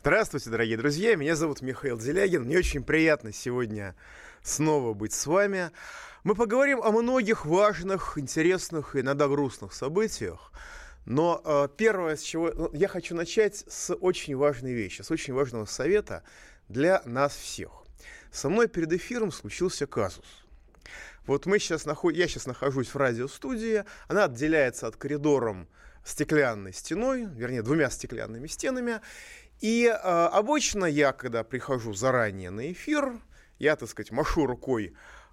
Здравствуйте, дорогие друзья, меня зовут Михаил Делягин. Мне очень приятно сегодня снова быть с вами. Мы поговорим о многих важных, интересных и иногда грустных событиях. Но первое, с чего я хочу начать, с очень важной вещи, с очень важного совета для нас всех. Со мной перед эфиром случился казус. Вот я сейчас нахожусь в радиостудии, она отделяется от коридором стеклянной стеной, вернее, двумя стеклянными стенами. И обычно я, когда прихожу заранее на эфир, я, так сказать, машу рукой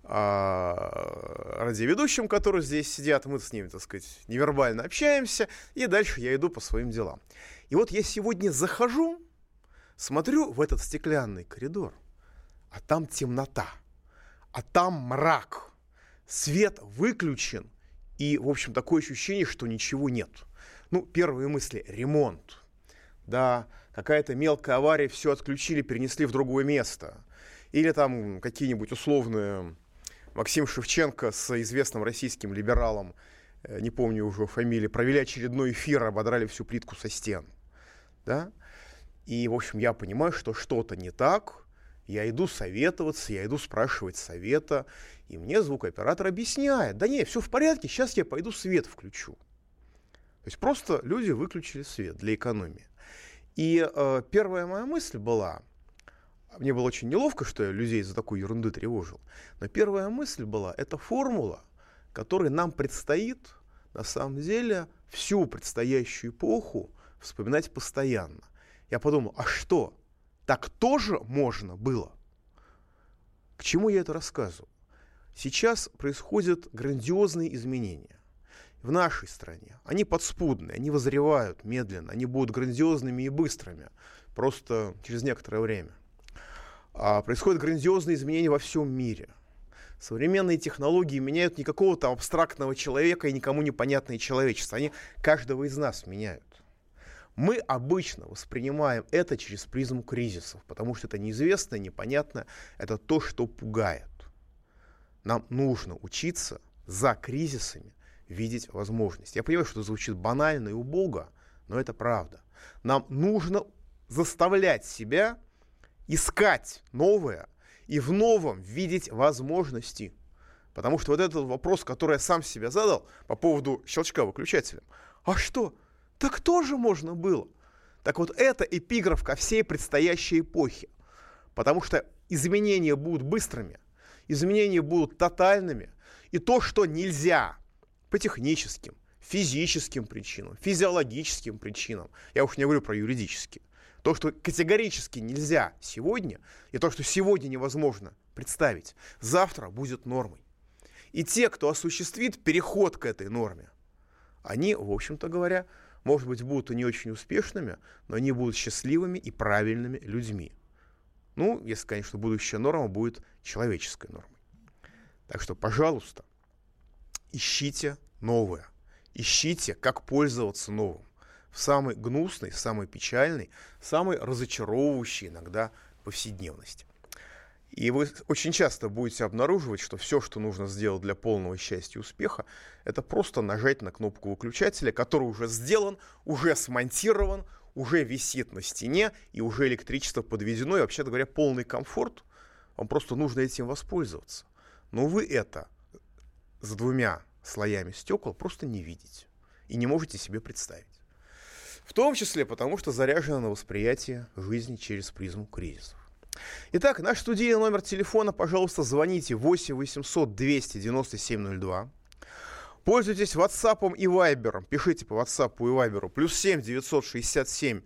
радиоведущим, которые здесь сидят, мы с ними, так сказать, невербально общаемся, и дальше я иду по своим делам. И вот я сегодня захожу, смотрю в этот стеклянный коридор, а там темнота, а там мрак, свет выключен, и, в общем, такое ощущение, что ничего нет. Первые мысли – ремонт, да, какая-то мелкая авария, все отключили, перенесли в другое место. Или там какие-нибудь условные Максим Шевченко с известным российским либералом, не помню уже фамилии, провели очередной эфир, ободрали всю плитку со стен. Да? И, в общем, я понимаю, что что-то не так. Я иду советоваться, я иду спрашивать совета. И мне звукооператор объясняет: да не, все в порядке, сейчас я пойду свет включу. То есть просто люди выключили свет для экономии. И первая моя мысль была, мне было очень неловко, что я людей за такую ерунду тревожил, но первая мысль была, это формула, которой нам предстоит, на самом деле, всю предстоящую эпоху вспоминать постоянно. Я подумал, а что, так тоже можно было? К чему я это рассказываю? Сейчас происходят грандиозные изменения в нашей стране. Они подспудные, они вызревают медленно, они будут грандиозными и быстрыми, просто через некоторое время. Происходят грандиозные изменения во всем мире. Современные технологии меняют не какого-то абстрактного человека и никому непонятное человечество. Они каждого из нас меняют. Мы обычно воспринимаем это через призму кризисов, потому что это неизвестное, непонятное, это то, что пугает. Нам нужно учиться за кризисами видеть возможность. Я понимаю, что это звучит банально и убого, но это правда. Нам нужно заставлять себя искать новое и в новом видеть возможности. Потому что вот этот вопрос, который я сам себе задал по поводу щелчка выключателем. А что? Так тоже можно было. Так вот, это эпиграф ко всей предстоящей эпохе. Потому что изменения будут быстрыми, изменения будут тотальными. И то, что нельзя по техническим, физическим причинам, физиологическим причинам, я уж не говорю про юридические, то, что категорически нельзя сегодня, и то, что сегодня невозможно представить, завтра будет нормой. И те, кто осуществит переход к этой норме, они, в общем-то говоря, может быть, будут и не очень успешными, но они будут счастливыми и правильными людьми. Если, конечно, будущая норма будет человеческой нормой. Так что, пожалуйста, ищите новое. Ищите, как пользоваться новым. В самой гнусной, самой печальной, самой разочаровывающей иногда повседневности. И вы очень часто будете обнаруживать, что все, что нужно сделать для полного счастья и успеха, это просто нажать на кнопку выключателя, который уже сделан, уже смонтирован, уже висит на стене, и уже электричество подведено, и, вообще говоря, полный комфорт. Вам просто нужно этим воспользоваться. Но вы это за двумя слоями стекол просто не видите и не можете себе представить. В том числе потому, что заряжено на восприятие жизни через призму кризисов. Итак, наш студийный номер телефона, пожалуйста, звоните 8 800 297 02. Пользуйтесь WhatsApp и Viber. Пишите по WhatsApp и Viber. +7 967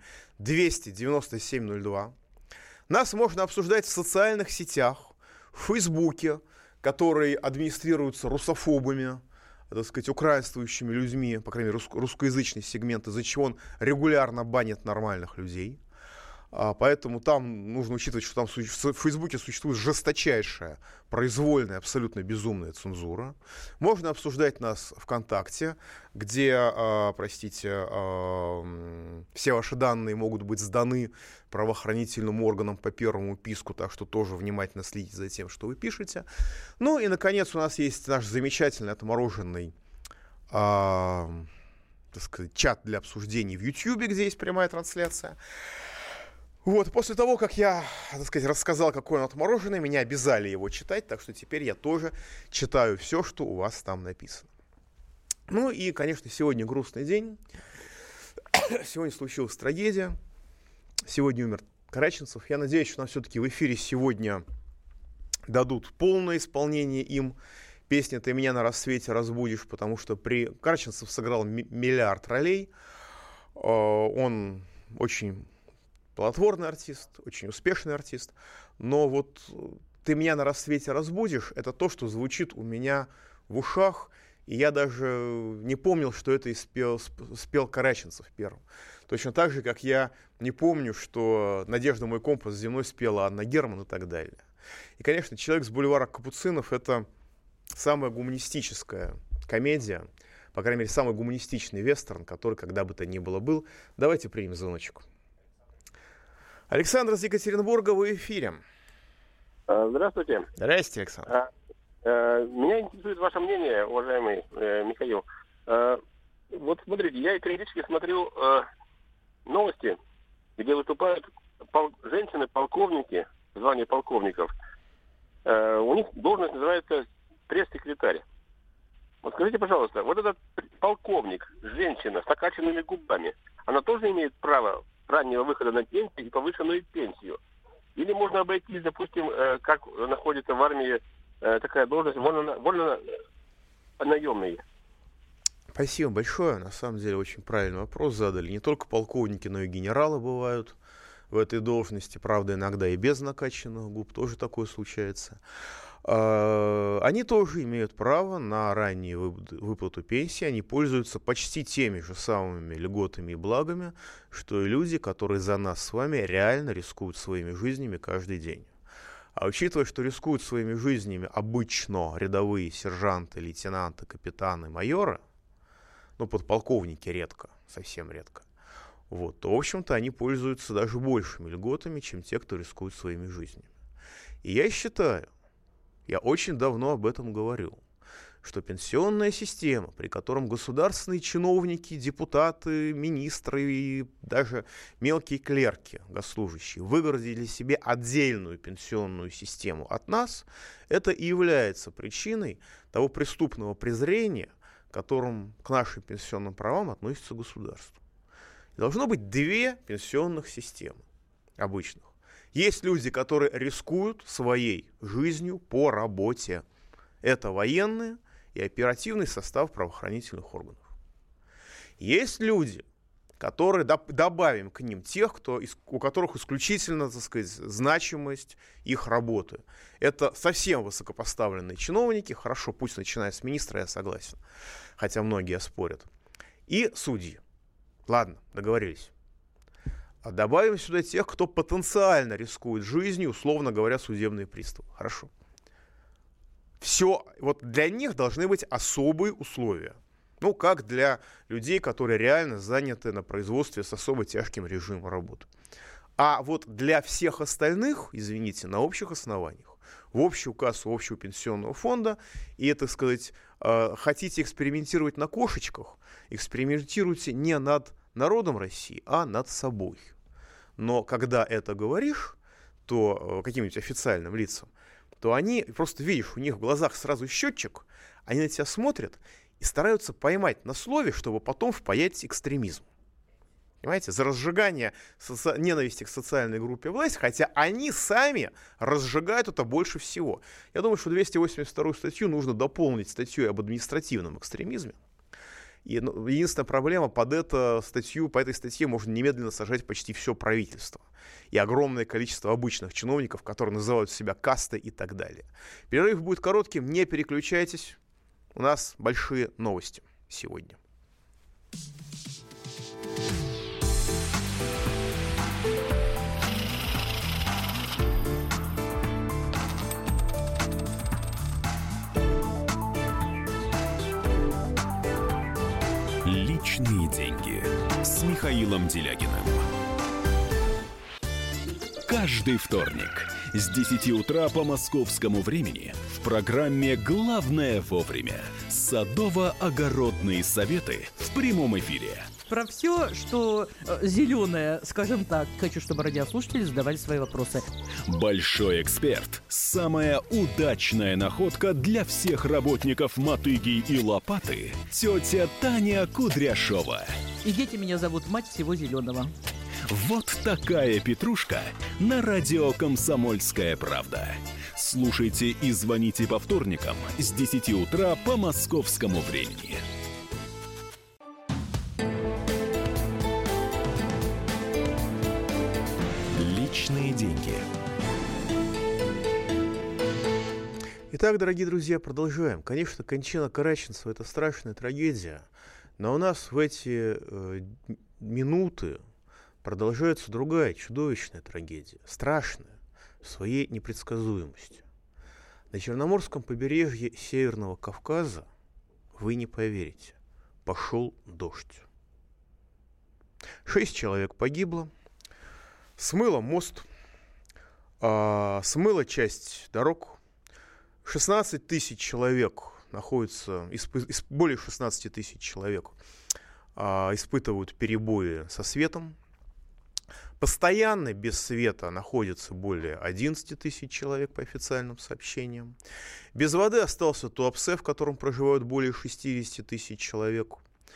297 02. Нас можно обсуждать в социальных сетях, в Фейсбуке, который администрируется русофобами, так сказать, украинствующими людьми, по крайней мере, русскоязычный сегмент, из-за чего он регулярно банит нормальных людей. Поэтому там нужно учитывать, что там в Фейсбуке существует жесточайшая, произвольная, абсолютно безумная цензура. Можно обсуждать нас ВКонтакте, где, все ваши данные могут быть сданы правоохранительным органам по первому писку, так что тоже внимательно следите за тем, что вы пишете. Ну и, наконец, у нас есть наш замечательный отмороженный так сказать, чат для обсуждений в YouTube, где есть прямая трансляция. Вот, после того, как я, так сказать, рассказал, какой он отмороженный, меня обязали его читать, так что теперь я тоже читаю все, что у вас там написано. Ну и, конечно, сегодня грустный день. Сегодня случилась трагедия. Сегодня умер Караченцев. Я надеюсь, что нам все-таки в эфире сегодня дадут полное исполнение им песни «Ты меня на рассвете разбудишь», потому что Караченцев сыграл миллиард ролей. Он очень плодотворный артист, очень успешный артист. Но вот «Ты меня на рассвете разбудишь» — это то, что звучит у меня в ушах. И я даже не помнил, что это спел Караченцев первым. Точно так же, как я не помню, что «Надежда мой компас земной» спела Анна Герман и так далее. И, конечно, «Человек с бульвара Капуцинов» — это самая гуманистическая комедия, по крайней мере, самый гуманистичный вестерн, который когда бы то ни было был. Давайте примем звоночек. Александр из Екатеринбурга, вы в эфире. Здравствуйте. Здравствуйте, Александр. Меня интересует ваше мнение, уважаемый Михаил. Вот смотрите, я периодически смотрю новости, где выступают женщины-полковники, звание полковников. У них должность называется пресс-секретарь. Вот скажите, пожалуйста, вот этот полковник, женщина с накачанными губами, она тоже имеет право раннего выхода на пенсию и повышенную пенсию? Или можно обойтись, допустим, как находится в армии такая должность, вольно наемные? Спасибо большое. На самом деле очень правильный вопрос задали. Не только полковники, но и генералы бывают в этой должности. Правда, иногда и без накачанных губ тоже такое случается. Они тоже имеют право на раннюю выплату пенсии. Они пользуются почти теми же самыми льготами и благами, что и люди, которые за нас с вами реально рискуют своими жизнями каждый день. А учитывая, что рискуют своими жизнями обычно рядовые сержанты, лейтенанты, капитаны, майоры, ну, подполковники редко, совсем редко, вот, то, в общем-то, они пользуются даже большими льготами, чем те, кто рискует своими жизнями. И я считаю, я очень давно об этом говорил, что пенсионная система, при котором государственные чиновники, депутаты, министры и даже мелкие клерки, госслужащие, выгородили себе отдельную пенсионную систему от нас, это и является причиной того преступного презрения, которым к нашим пенсионным правам относится государство. Должно быть две пенсионных системы обычных. Есть люди, которые рискуют своей жизнью по работе. Это военные и оперативный состав правоохранительных органов. Есть люди, которые, добавим к ним тех, у которых исключительно, так сказать, значимость их работы. Это совсем высокопоставленные чиновники, хорошо, пусть начиная с министра, я согласен, хотя многие спорят. И судьи. Ладно, договорились. А добавим сюда тех, кто потенциально рискует жизнью, условно говоря, судебные приставы. Хорошо. Все, вот для них должны быть особые условия. Ну, как для людей, которые реально заняты на производстве с особо тяжким режимом работы. А вот для всех остальных, извините, на общих основаниях, в общую кассу общего пенсионного фонда, и, так сказать, хотите экспериментировать на кошечках, экспериментируйте не над народом России, а над собой. Но когда это говоришь, то каким-нибудь официальным лицам, то они, просто видишь, у них в глазах сразу счетчик, они на тебя смотрят и стараются поймать на слове, чтобы потом впаять экстремизм. Понимаете, за разжигание ненависти к социальной группе власти, хотя они сами разжигают это больше всего. Я думаю, что 282 статью нужно дополнить статьей об административном экстремизме. И единственная проблема, по этой статье можно немедленно сажать почти все правительство. И огромное количество обычных чиновников, которые называют себя кастой и так далее. Перерыв будет коротким, не переключайтесь. У нас большие новости сегодня. Личные деньги с Михаилом Делягиным. Каждый вторник с 10 утра по московскому времени в программе «Главное вовремя» садово-огородные советы в прямом эфире. про все, что зеленое, скажем так. Хочу, чтобы радиослушатели задавали свои вопросы. Большой эксперт. Самая удачная находка для всех работников «Мотыги» и «Лопаты». Тетя Таня Кудряшова. И дети меня зовут мать всего зеленого. Вот такая петрушка на радио «Комсомольская правда». Слушайте и звоните по вторникам с 10 утра по московскому времени. Личные деньги. Итак, дорогие друзья, продолжаем. Конечно, кончина Караченцева – это страшная трагедия, но у нас в эти минуты продолжается другая чудовищная трагедия, страшная в своей непредсказуемости. На Черноморском побережье Северного Кавказа, вы не поверите, пошел дождь. 6 человек погибло, смыло мост, смыло часть дорог. 16 тысяч человек находятся, более 16 тысяч человек испытывают перебои со светом. Постоянно без света находится более 11 тысяч человек по официальным сообщениям. Без воды остался Туапсе, в котором проживают более 60 тысяч человек.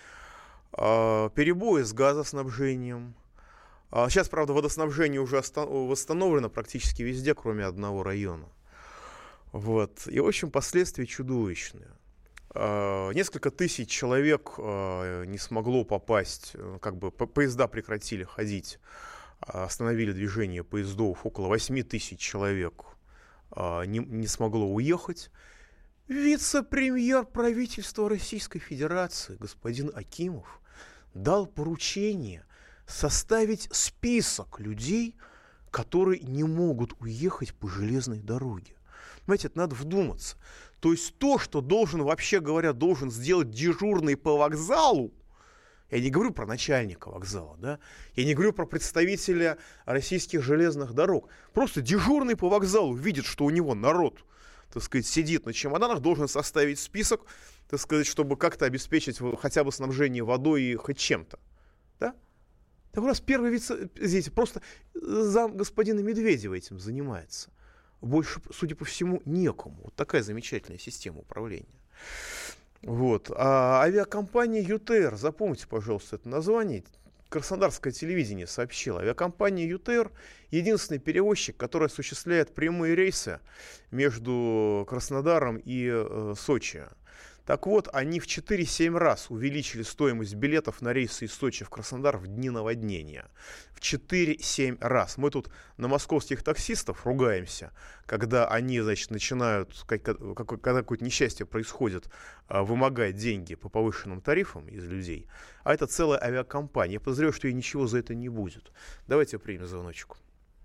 Перебои с газоснабжением. Сейчас, правда, водоснабжение уже восстановлено практически везде, кроме одного района. Вот. И, в общем, последствия чудовищные. Несколько тысяч человек не смогло попасть, как бы поезда прекратили ходить, остановили движение поездов, около 8 тысяч человек не смогло уехать. Вице-премьер правительства Российской Федерации господин Акимов дал поручение составить список людей, которые не могут уехать по железной дороге. Понимаете, это надо вдуматься. То есть то, что вообще говоря, должен сделать дежурный по вокзалу, я не говорю про начальника вокзала, да? Я не говорю про представителя российских железных дорог. Просто дежурный по вокзалу видит, что у него народ, так сказать, сидит на чемоданах, должен составить список, так сказать, чтобы как-то обеспечить хотя бы снабжение водой и хоть чем-то. Да? Так у нас первый здесь просто зам господина Медведева этим занимается. Больше, судя по всему, некому. Вот такая замечательная система управления. Вот. А авиакомпания ЮТР, запомните, пожалуйста, это название. Краснодарское телевидение сообщило. Авиакомпания ЮТР — единственный перевозчик, который осуществляет прямые рейсы между Краснодаром и Сочи. Так вот, они в 4-7 раз увеличили стоимость билетов на рейсы из Сочи в Краснодар в дни наводнения. В 4-7 раз. Мы тут на московских таксистов ругаемся, когда они, значит, начинают, когда какое-то несчастье происходит, вымогать деньги по повышенным тарифам из людей. А это целая авиакомпания. Я подозреваю, что ей ничего за это не будет. Давайте примем звоночку.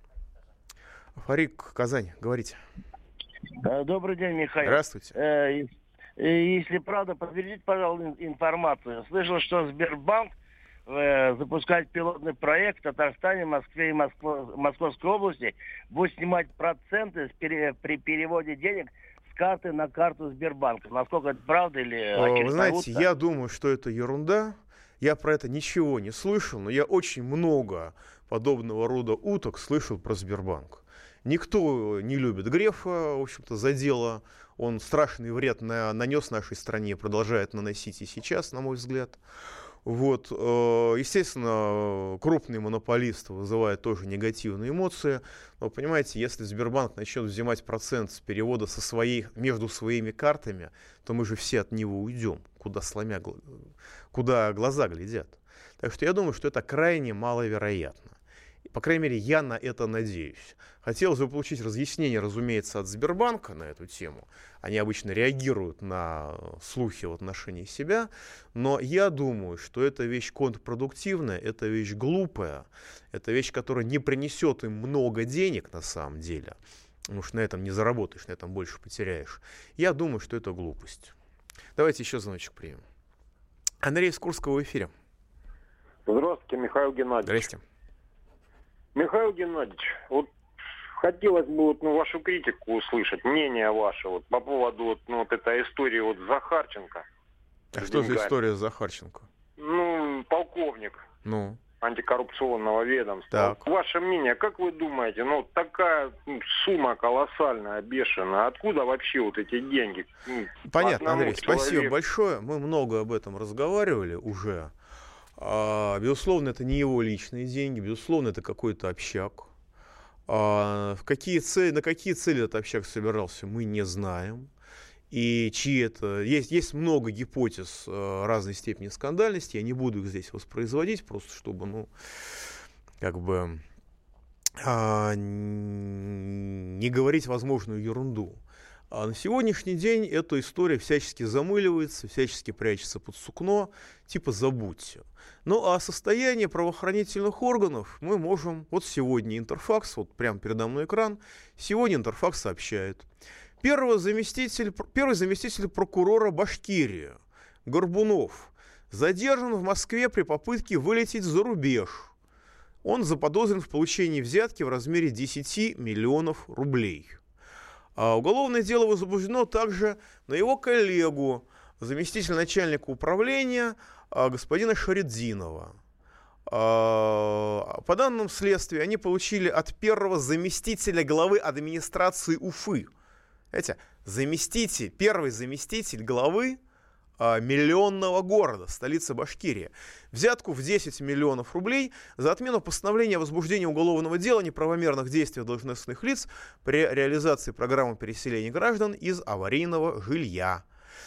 Фарик, Казань, говорите. Добрый день, Михаил. Здравствуйте. Если правда, подтвердите, пожалуйста, информацию. Слышал, что Сбербанк запускает пилотный проект в Татарстане, Москве и Московской области. Будет снимать проценты при переводе денег с карты на карту Сбербанка. Насколько это правда или... Вы знаете, я думаю, что это ерунда. Я про это ничего не слышал, но я очень много подобного рода уток слышал про Сбербанк. Никто не любит Грефа, в общем-то, за дело. Он страшный вред нанес нашей стране, продолжает наносить и сейчас, на мой взгляд. Вот. Естественно, крупный монополист вызывает тоже негативные эмоции. Но, понимаете, если Сбербанк начнет взимать процент с перевода между своими картами, то мы же все от него уйдем, куда глаза глядят. Так что я думаю, что это крайне маловероятно. По крайней мере, я на это надеюсь. Хотелось бы получить разъяснение, разумеется, от Сбербанка на эту тему. Они обычно реагируют на слухи в отношении себя. Но я думаю, что это вещь контрпродуктивная, это вещь глупая, это вещь, которая не принесет им много денег на самом деле. Потому что на этом не заработаешь, на этом больше потеряешь. Я думаю, что это глупость. Давайте еще звоночек примем. Андрей из Курского в эфире. Здравствуйте, Михаил Геннадьевич. Здрасте. Михаил Геннадьевич, вот хотелось бы вашу критику услышать, мнение ваше по поводу этой истории с Захарченко. А что за история с Захарченко? Полковник Ну. Антикоррупционного ведомства. Так. Ваше мнение, как вы думаете, такая сумма колоссальная, бешеная, откуда вообще вот эти деньги? Понятно, Андрей, спасибо большое. Мы много об этом разговаривали уже. Безусловно, это не его личные деньги, безусловно, это какой-то общак. На какие цели этот общак собирался, мы не знаем. И чьи это... Есть много гипотез разной степени скандальности, я не буду их здесь воспроизводить, просто чтобы, не говорить возможную ерунду. А на сегодняшний день эта история всячески замыливается, всячески прячется под сукно, типа забудьте. Ну а состояние правоохранительных органов мы можем... Вот сегодня Интерфакс, вот прямо передо мной экран, сегодня Интерфакс сообщает. Первый заместитель прокурора Башкирии Горбунов задержан в Москве при попытке вылететь за рубеж. Он заподозрен в получении взятки в размере 10 миллионов рублей. Уголовное дело возбуждено также на его коллегу, заместителя начальника управления господина Шаридзинова. По данным следствия, они получили от первого заместителя главы администрации Уфы. Первый заместитель главы миллионного города, столицы Башкирии, взятку в 10 миллионов рублей за отмену постановления о возбуждении уголовного дела о неправомерных действиях должностных лиц при реализации программы переселения граждан из аварийного жилья.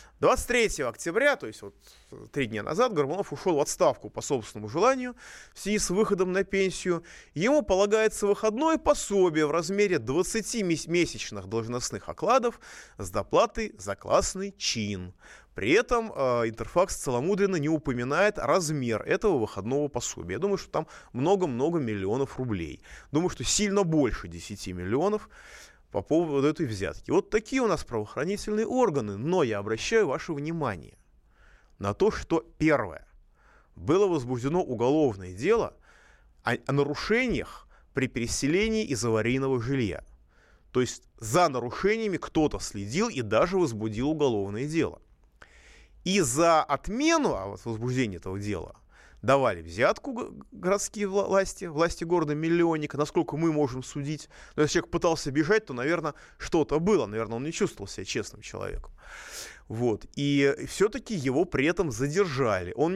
23 октября, то есть 3 дня назад, Горбунов ушел в отставку по собственному желанию в связи с выходом на пенсию. Ему полагается выходное пособие в размере 20 месячных должностных окладов с доплатой за классный чин. При этом Интерфакс целомудренно не упоминает размер этого выходного пособия. Я думаю, что там много-много миллионов рублей. Думаю, что сильно больше 10 миллионов по поводу этой взятки. Вот такие у нас правоохранительные органы. Но я обращаю ваше внимание на то, что первое. Было возбуждено уголовное дело о нарушениях при переселении из аварийного жилья. То есть за нарушениями кто-то следил и даже возбудил уголовное дело. И за отмену возбуждения этого дела давали взятку городские власти города-миллионника, насколько мы можем судить. Но если человек пытался бежать, то, наверное, что-то было. Наверное, он не чувствовал себя честным человеком. Вот. И все-таки его при этом задержали. Он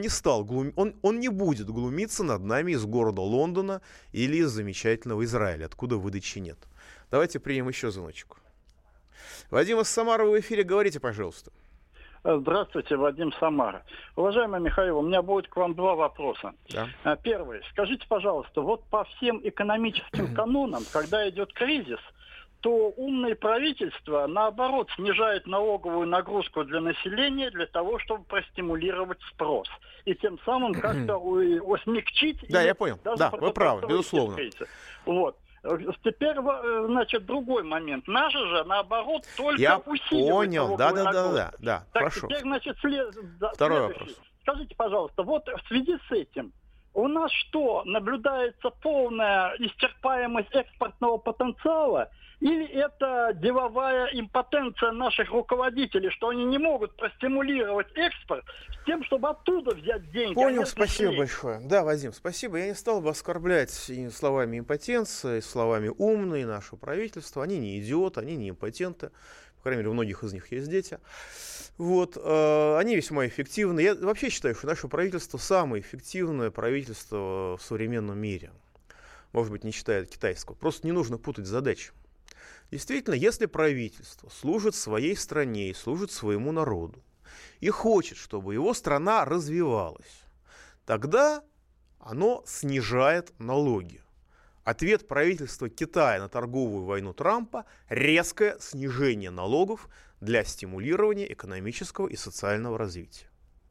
не будет глумиться над нами из города Лондона или из замечательного Израиля, откуда выдачи нет. Давайте примем еще звоночек. Вадим из Самары в эфире. Говорите, пожалуйста. Здравствуйте, Вадим, Самара. Уважаемый Михаил, у меня будет к вам два вопроса. Да. Первый. Скажите, пожалуйста, вот по всем экономическим канонам, когда идет кризис, то умное правительство, наоборот, снижает налоговую нагрузку для населения для того, чтобы простимулировать спрос. И тем самым как-то смягчить... Да, я понял. Да, вы правы, безусловно. Вот. Теперь, значит, другой момент. Наши же, наоборот, только усиливают налоговую нагрузку. Да, так, хорошо. Теперь, значит, Второй вопрос. Скажите, пожалуйста, вот в связи с этим, у нас что, наблюдается полная исчерпаемость экспортного потенциала? Или это деловая импотенция наших руководителей, что они не могут простимулировать экспорт с тем, чтобы оттуда взять деньги? Понял, спасибо большое. Да, Вадим, спасибо. Я не стал бы оскорблять и словами импотенция, и словами умные наше правительство. Они не идиоты, они не импотенты. По крайней мере, у многих из них есть дети. Вот, они весьма эффективны. Я вообще считаю, что наше правительство самое эффективное правительство в современном мире. Может быть, не считая китайского. Просто не нужно путать задачи. Действительно, если правительство служит своей стране и служит своему народу и хочет, чтобы его страна развивалась, тогда оно снижает налоги. Ответ правительства Китая на торговую войну Трампа – резкое снижение налогов для стимулирования экономического и социального развития.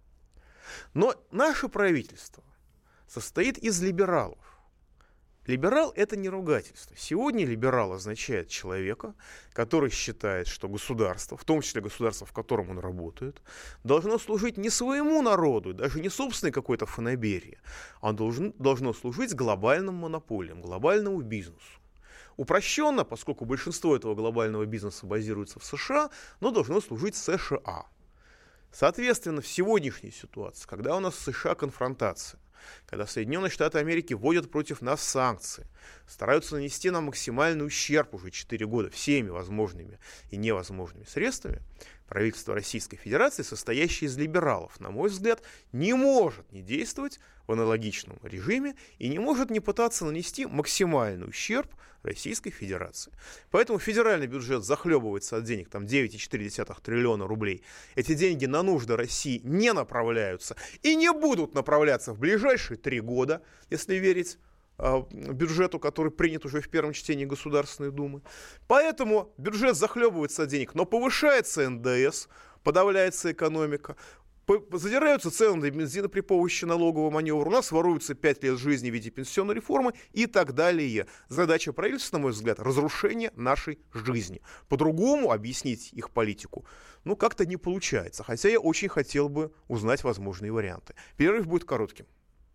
Но наше правительство состоит из либералов. Либерал – это не ругательство. Сегодня либерал означает человека, который считает, что государство, в том числе государство, в котором он работает, должно служить не своему народу, даже не собственной какой-то фанаберии, а должно служить глобальным монополиям, глобальному бизнесу. Упрощенно, поскольку большинство этого глобального бизнеса базируется в США, но должно служить США. Соответственно, в сегодняшней ситуации, когда у нас в США конфронтация, когда Соединенные Штаты Америки вводят против нас санкции, стараются нанести нам максимальный ущерб уже 4 года всеми возможными и невозможными средствами, правительство Российской Федерации, состоящее из либералов, на мой взгляд, не может не действовать в аналогичном режиме и не может не пытаться нанести максимальный ущерб Российской Федерации. Поэтому федеральный бюджет захлебывается от денег, там 9,4 триллиона рублей. Эти деньги на нужды России не направляются и не будут направляться в ближайшие 3 года, если верить бюджету, который принят уже в первом чтении Государственной Думы. Поэтому бюджет захлебывается от денег, но повышается НДС, подавляется экономика, задираются цены на бензин при помощи налогового маневра, у нас воруются 5 лет жизни в виде пенсионной реформы и так далее. Задача правительства, на мой взгляд, разрушение нашей жизни. По-другому объяснить их политику, как-то не получается. Хотя я очень хотел бы узнать возможные варианты. Перерыв будет коротким.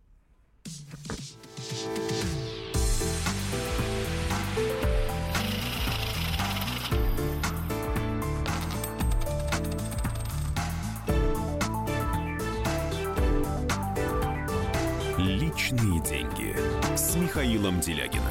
Личные деньги с Михаилом Делягиным.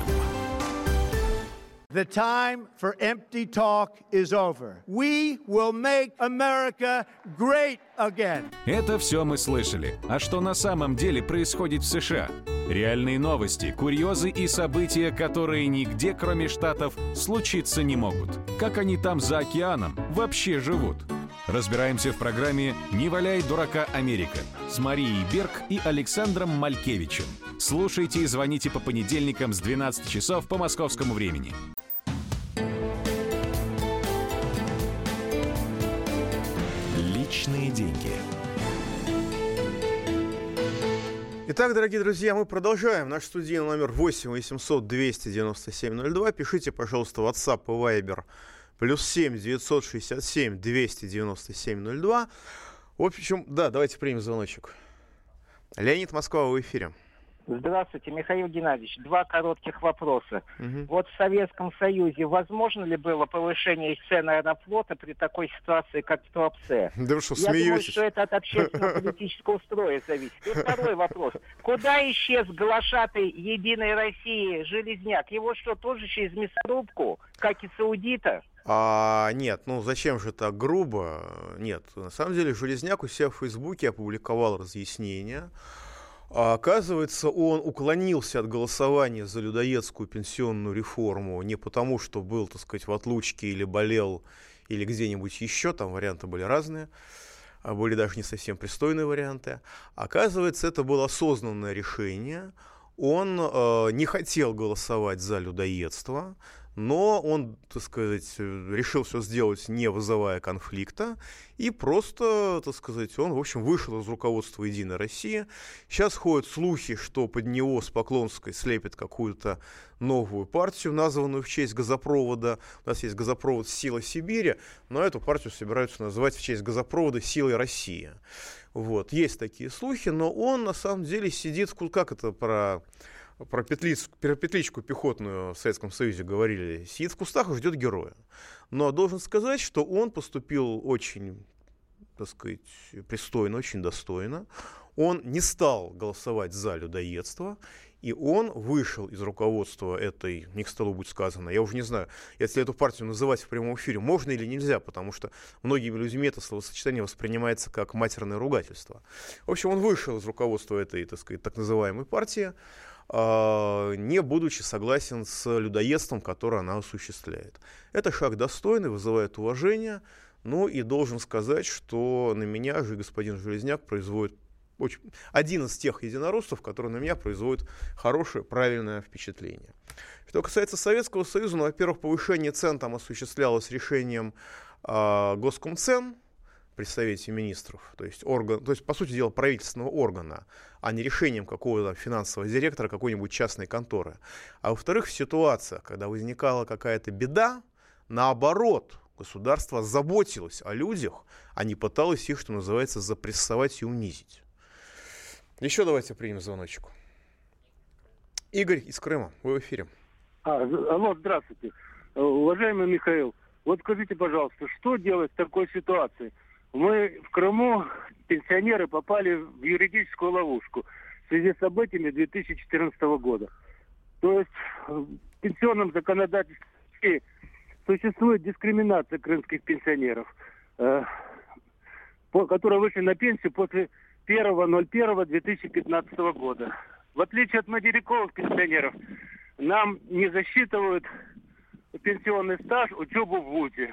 The time for empty talk is over. We will make America great again. Это все мы слышали. А что на самом деле происходит в США? Реальные новости, курьезы и события, которые нигде, кроме Штатов, случиться не могут. Как они там за океаном вообще живут? Разбираемся в программе «Не валяй дурака, Америка» с Марией Берг и Александром Малькевичем. Слушайте и звоните по понедельникам с 12 часов по московскому времени. Личные деньги. Итак, дорогие друзья, мы продолжаем. Наш студийный номер 8 800 297 02. Пишите, пожалуйста, WhatsApp и Viber +7 967 297 02. В общем, давайте примем звоночек. Леонид, Москва, в эфире. Здравствуйте, Михаил Геннадьевич. 2 коротких вопроса. Вот в Советском Союзе возможно ли было повышение цен Аэрофлота при такой ситуации, как в Туапсе? Да вы что, Я думаю, смеетесь? что это от общественно-политического строя зависит. И второй вопрос. Куда исчез глашатый Единой России Железняк? Его что, тоже через мясорубку, как и саудита? Нет, зачем же так грубо? Нет, на самом деле Железняк у себя в Фейсбуке опубликовал разъяснение. Оказывается, он уклонился от голосования за людоедскую пенсионную реформу не потому, что был, так сказать, в отлучке или болел, или где-нибудь еще, там варианты были разные, были даже не совсем пристойные варианты. Оказывается, это было осознанное решение. Он не хотел голосовать за людоедство, но он, так сказать, решил все сделать, не вызывая конфликта, и просто, так сказать, он, в общем, вышел из руководства «Единой России». Сейчас ходят слухи, что под него с Поклонской слепят какую-то новую партию, названную в честь газопровода. У нас есть газопровод «Сила Сибири», но эту партию собираются называть в честь газопровода «Сила России». Вот, есть такие слухи, но он, на самом деле, сидит, как это про петличку пехотную в Советском Союзе говорили, сидит в кустах и ждет героя. Но должен сказать, что он поступил очень, так сказать, пристойно, очень достойно. Он не стал голосовать за людоедство, и он вышел из руководства этой, не к столу будет сказано, я уже не знаю, если эту партию называть в прямом эфире, можно или нельзя, потому что многими людьми это словосочетание воспринимается как матерное ругательство. В общем, он вышел из руководства этой, так сказать, так называемой партии, не будучи согласен с людоедством, которое она осуществляет. Это шаг достойный, вызывает уважение, и должен сказать, что на меня же господин Железняк производит один из тех единороссов, которые на меня производят хорошее, правильное впечатление. Что касается Советского Союза, во-первых, повышение цен там осуществлялось решением Госкомцен при Совете Министров, то есть, по сути дела, правительственного органа, а не решением какого-то финансового директора какой-нибудь частной конторы. А во-вторых, в ситуациях, когда возникала какая-то беда, наоборот, государство заботилось о людях, а не пыталось их, что называется, запрессовать и унизить. Еще давайте примем звоночек. Игорь из Крыма, вы в эфире. Алло, здравствуйте. Уважаемый Михаил, вот скажите, пожалуйста, что делать в такой ситуации? Мы в Крыму, пенсионеры, попали в юридическую ловушку. в связи с событиями 2014 года. То есть в пенсионном законодательстве существует дискриминация крымских пенсионеров, которые вышли на пенсию после 1.01.2015 года. В отличие от материковых пенсионеров, нам не засчитывают пенсионный стаж, учебу в ВУЗе.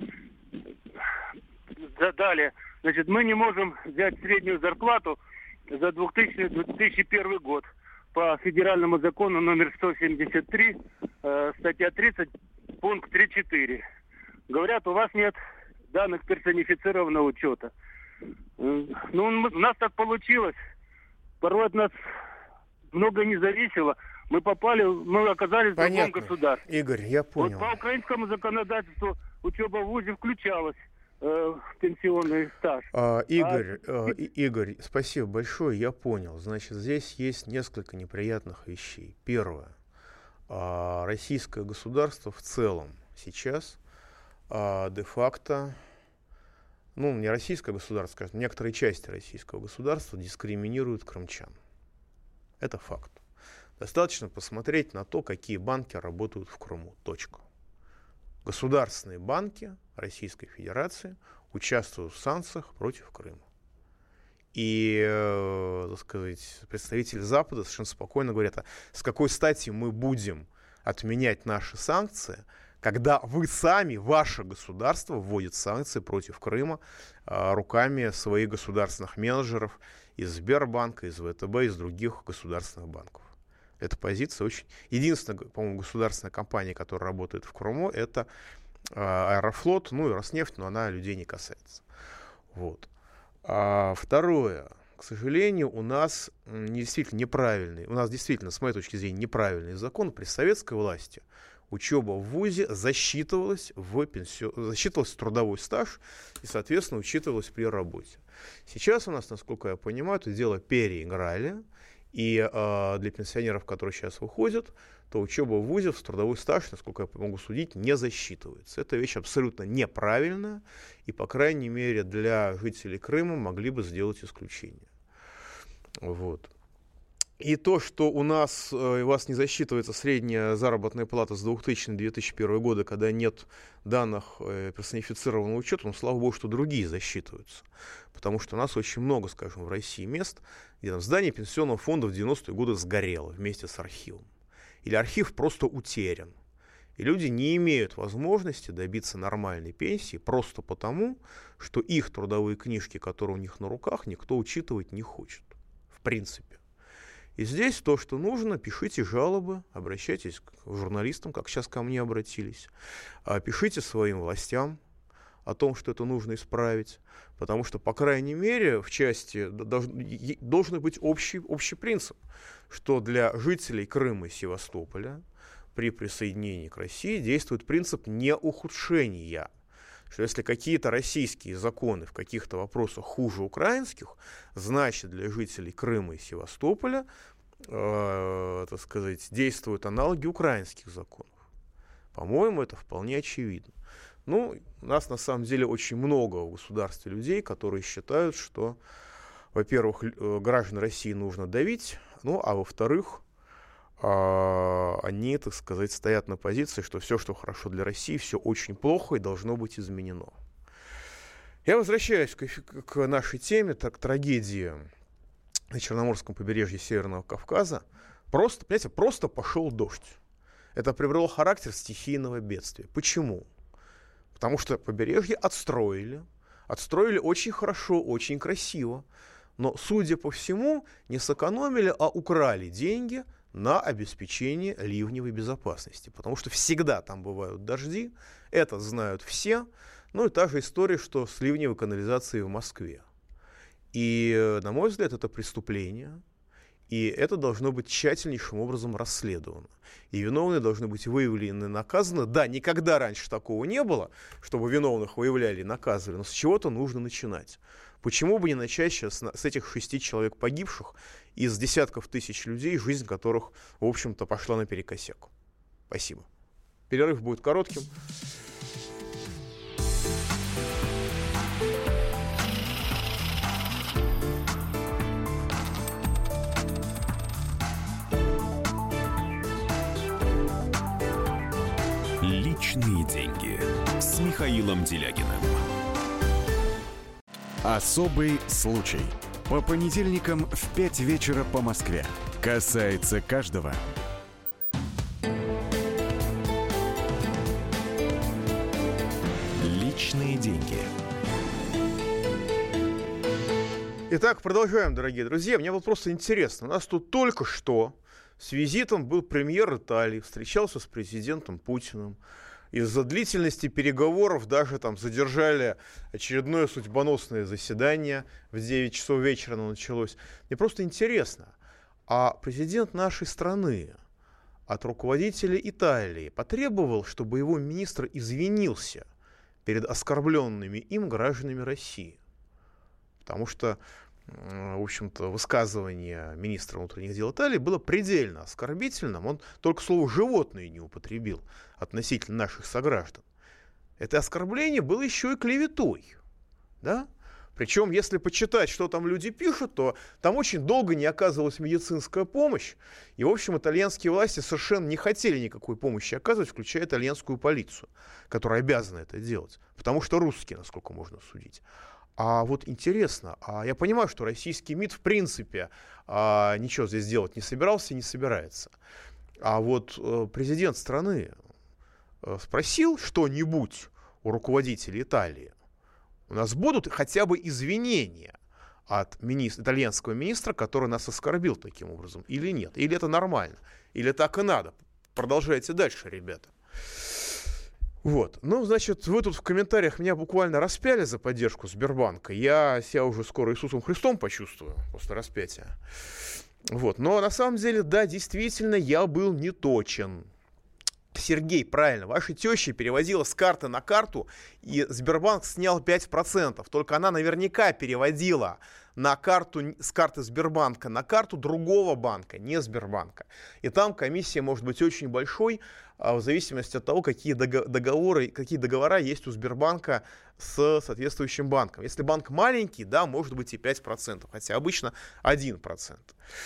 Далее, значит, мы не можем взять среднюю зарплату за 2001 год по федеральному закону номер 173, статья 30, пункт 3.4. Говорят, у вас нет данных персонифицированного учета. Ну, у нас так получилось. Порой от нас много не зависело. Мы оказались в другом государстве. Игорь, я понял. Вот по украинскому законодательству учеба в ВУЗе включалась в пенсионный стаж. Игорь, спасибо большое, я понял. Значит, здесь есть несколько неприятных вещей. Первое. Российское государство в целом сейчас де-факто, не российское государство, скажем, некоторые части российского государства дискриминируют крымчан. Это факт. Достаточно посмотреть на то, какие банки работают в Крыму. Точка. Государственные банки Российской Федерации участвуют в санкциях против Крыма. И, так сказать, представители Запада совершенно спокойно говорят, с какой стати мы будем отменять наши санкции, когда вы сами, ваше государство, вводит санкции против Крыма руками своих государственных менеджеров из Сбербанка, из ВТБ, из других государственных банков. Эта позиция очень... Единственная, по-моему, государственная компания, которая работает в Крыму, это Аэрофлот, и Роснефть, но она людей не касается. Вот. Второе. К сожалению, у нас действительно с моей точки зрения, неправильный закон. При советской власти учеба в ВУЗе засчитывалась в трудовой стаж и, соответственно, учитывалась при работе. Сейчас у нас, насколько я понимаю, это дело переиграли. И для пенсионеров, которые сейчас выходят, то учеба в ВУЗе в трудовой стаж, насколько я могу судить, не засчитывается. Это вещь абсолютно неправильная, и, по крайней мере, для жителей Крыма могли бы сделать исключение. Вот. И то, что у вас не засчитывается средняя заработная плата с 2000-2001 года, когда нет данных персонифицированного учета, слава богу, что другие засчитываются. Потому что у нас очень много, скажем, в России мест, где там здание пенсионного фонда в 90-е годы сгорело вместе с архивом. Или архив просто утерян. И люди не имеют возможности добиться нормальной пенсии просто потому, что их трудовые книжки, которые у них на руках, никто учитывать не хочет. В принципе. И здесь то, что нужно, пишите жалобы, обращайтесь к журналистам, как сейчас ко мне обратились, пишите своим властям о том, что это нужно исправить, потому что, по крайней мере, в части должен быть общий принцип, что для жителей Крыма и Севастополя при присоединении к России действует принцип неухудшения. Что если какие-то российские законы в каких-то вопросах хуже украинских, значит для жителей Крыма и Севастополя, так сказать, действуют аналоги украинских законов. По-моему, это вполне очевидно. У нас на самом деле очень много в государстве людей, которые считают, что, во-первых, граждан России нужно давить, а во-вторых, они, так сказать, стоят на позиции, что все, что хорошо для России, все очень плохо и должно быть изменено. Я возвращаюсь к нашей теме, к трагедии на Черноморском побережье Северного Кавказа. Просто пошел дождь. Это приобрело характер стихийного бедствия. Почему? Потому что побережье отстроили очень хорошо, очень красиво, но, судя по всему, не сэкономили, а украли деньги на обеспечение ливневой безопасности. Потому что всегда там бывают дожди, это знают все. И та же история, что с ливневой канализацией в Москве. И, на мой взгляд, это преступление. И это должно быть тщательнейшим образом расследовано. И виновные должны быть выявлены и наказаны. Да, никогда раньше такого не было, чтобы виновных выявляли и наказывали, но с чего-то нужно начинать. Почему бы не начать сейчас с этих 6 человек погибших из десятков тысяч людей, жизнь которых, в общем-то, пошла наперекосяк? Спасибо. Перерыв будет коротким. Михаилом Делягиным. Особый случай. По понедельникам в 5 вечера по Москве. Касается каждого. Личные деньги. Итак, продолжаем, дорогие друзья. Мне вот просто интересно. У нас тут только что с визитом был премьер Италии, встречался с президентом Путиным. Из-за длительности переговоров даже там задержали очередное судьбоносное заседание. В 9 часов вечера оно началось. Мне просто интересно, а президент нашей страны от руководителя Италии потребовал, чтобы его министр извинился перед оскорбленными им гражданами России? Потому что, в общем-то, высказывание министра внутренних дел Италии было предельно оскорбительным. Он только слово «животные» не употребил относительно наших сограждан. Это оскорбление было еще и клеветой. Да? Причем, если почитать, что там люди пишут, то там очень долго не оказывалась медицинская помощь. И, в общем, итальянские власти совершенно не хотели никакой помощи оказывать, включая итальянскую полицию, которая обязана это делать. Потому что русские, насколько можно судить. А вот интересно, я понимаю, что российский МИД в принципе ничего здесь делать не собирался и не собирается. А вот президент страны спросил что-нибудь у руководителей Италии. У нас будут хотя бы извинения от итальянского министра, который нас оскорбил таким образом, или нет? Или это нормально? Или так и надо? Продолжайте дальше, ребята. Вот. Ну, значит, вы тут в комментариях меня буквально распяли за поддержку Сбербанка. Я себя уже скоро Иисусом Христом почувствую после распятия. Вот. Но на самом деле, да, действительно, я был неточен. Сергей, правильно, ваша теща переводила с карты на карту, и Сбербанк снял 5%. Только она наверняка переводила с карты Сбербанка на карту другого банка, не Сбербанка. И там комиссия может быть очень большой, в зависимости от того, какие договора есть у Сбербанка с соответствующим банком. Если банк маленький, да, может быть и 5%, хотя обычно 1%.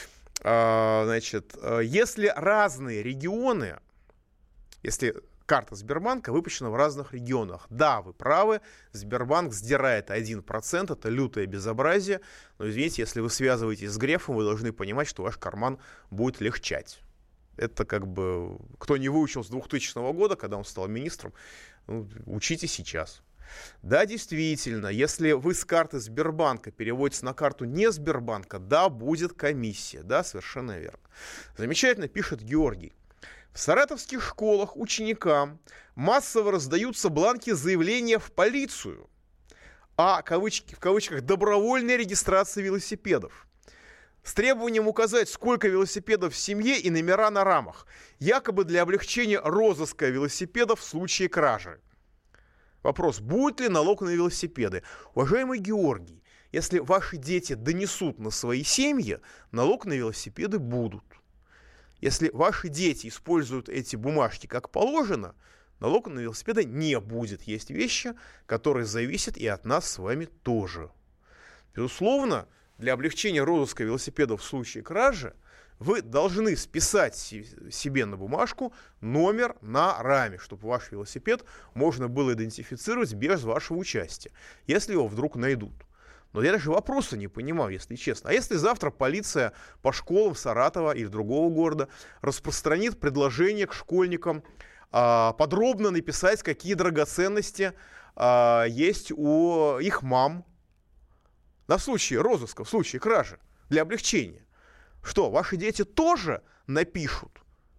Значит, если разные регионы, если карта Сбербанка выпущена в разных регионах, да, вы правы, Сбербанк сдирает 1%, это лютое безобразие, но извините, если вы связываетесь с Грефом, вы должны понимать, что ваш карман будет легчать. Это как бы, кто не выучил с 2000 года, когда он стал министром, учите сейчас. Да, действительно, если вы с карты Сбербанка переводите на карту не Сбербанка, да, будет комиссия, да, совершенно верно. Замечательно пишет Георгий. В саратовских школах ученикам массово раздаются бланки заявления в полицию о, в кавычках, добровольной регистрации велосипедов с требованием указать, сколько велосипедов в семье и номера на рамах, якобы для облегчения розыска велосипедов в случае кражи. Вопрос, будет ли налог на велосипеды? Уважаемый Георгий, если ваши дети донесут на свои семьи, налог на велосипеды будут. Если ваши дети используют эти бумажки как положено, налога на велосипеды не будет. Есть вещи, которые зависят и от нас с вами тоже. Безусловно, для облегчения розыска велосипедов в случае кражи вы должны списать себе на бумажку номер на раме, чтобы ваш велосипед можно было идентифицировать без вашего участия, если его вдруг найдут. Но я даже вопроса не понимаю, если честно. А если завтра полиция по школам Саратова или другого города распространит предложение к школьникам подробно написать, какие драгоценности есть у их мам на случай розыска, в случае кражи, для облегчения? Что, ваши дети тоже напишут?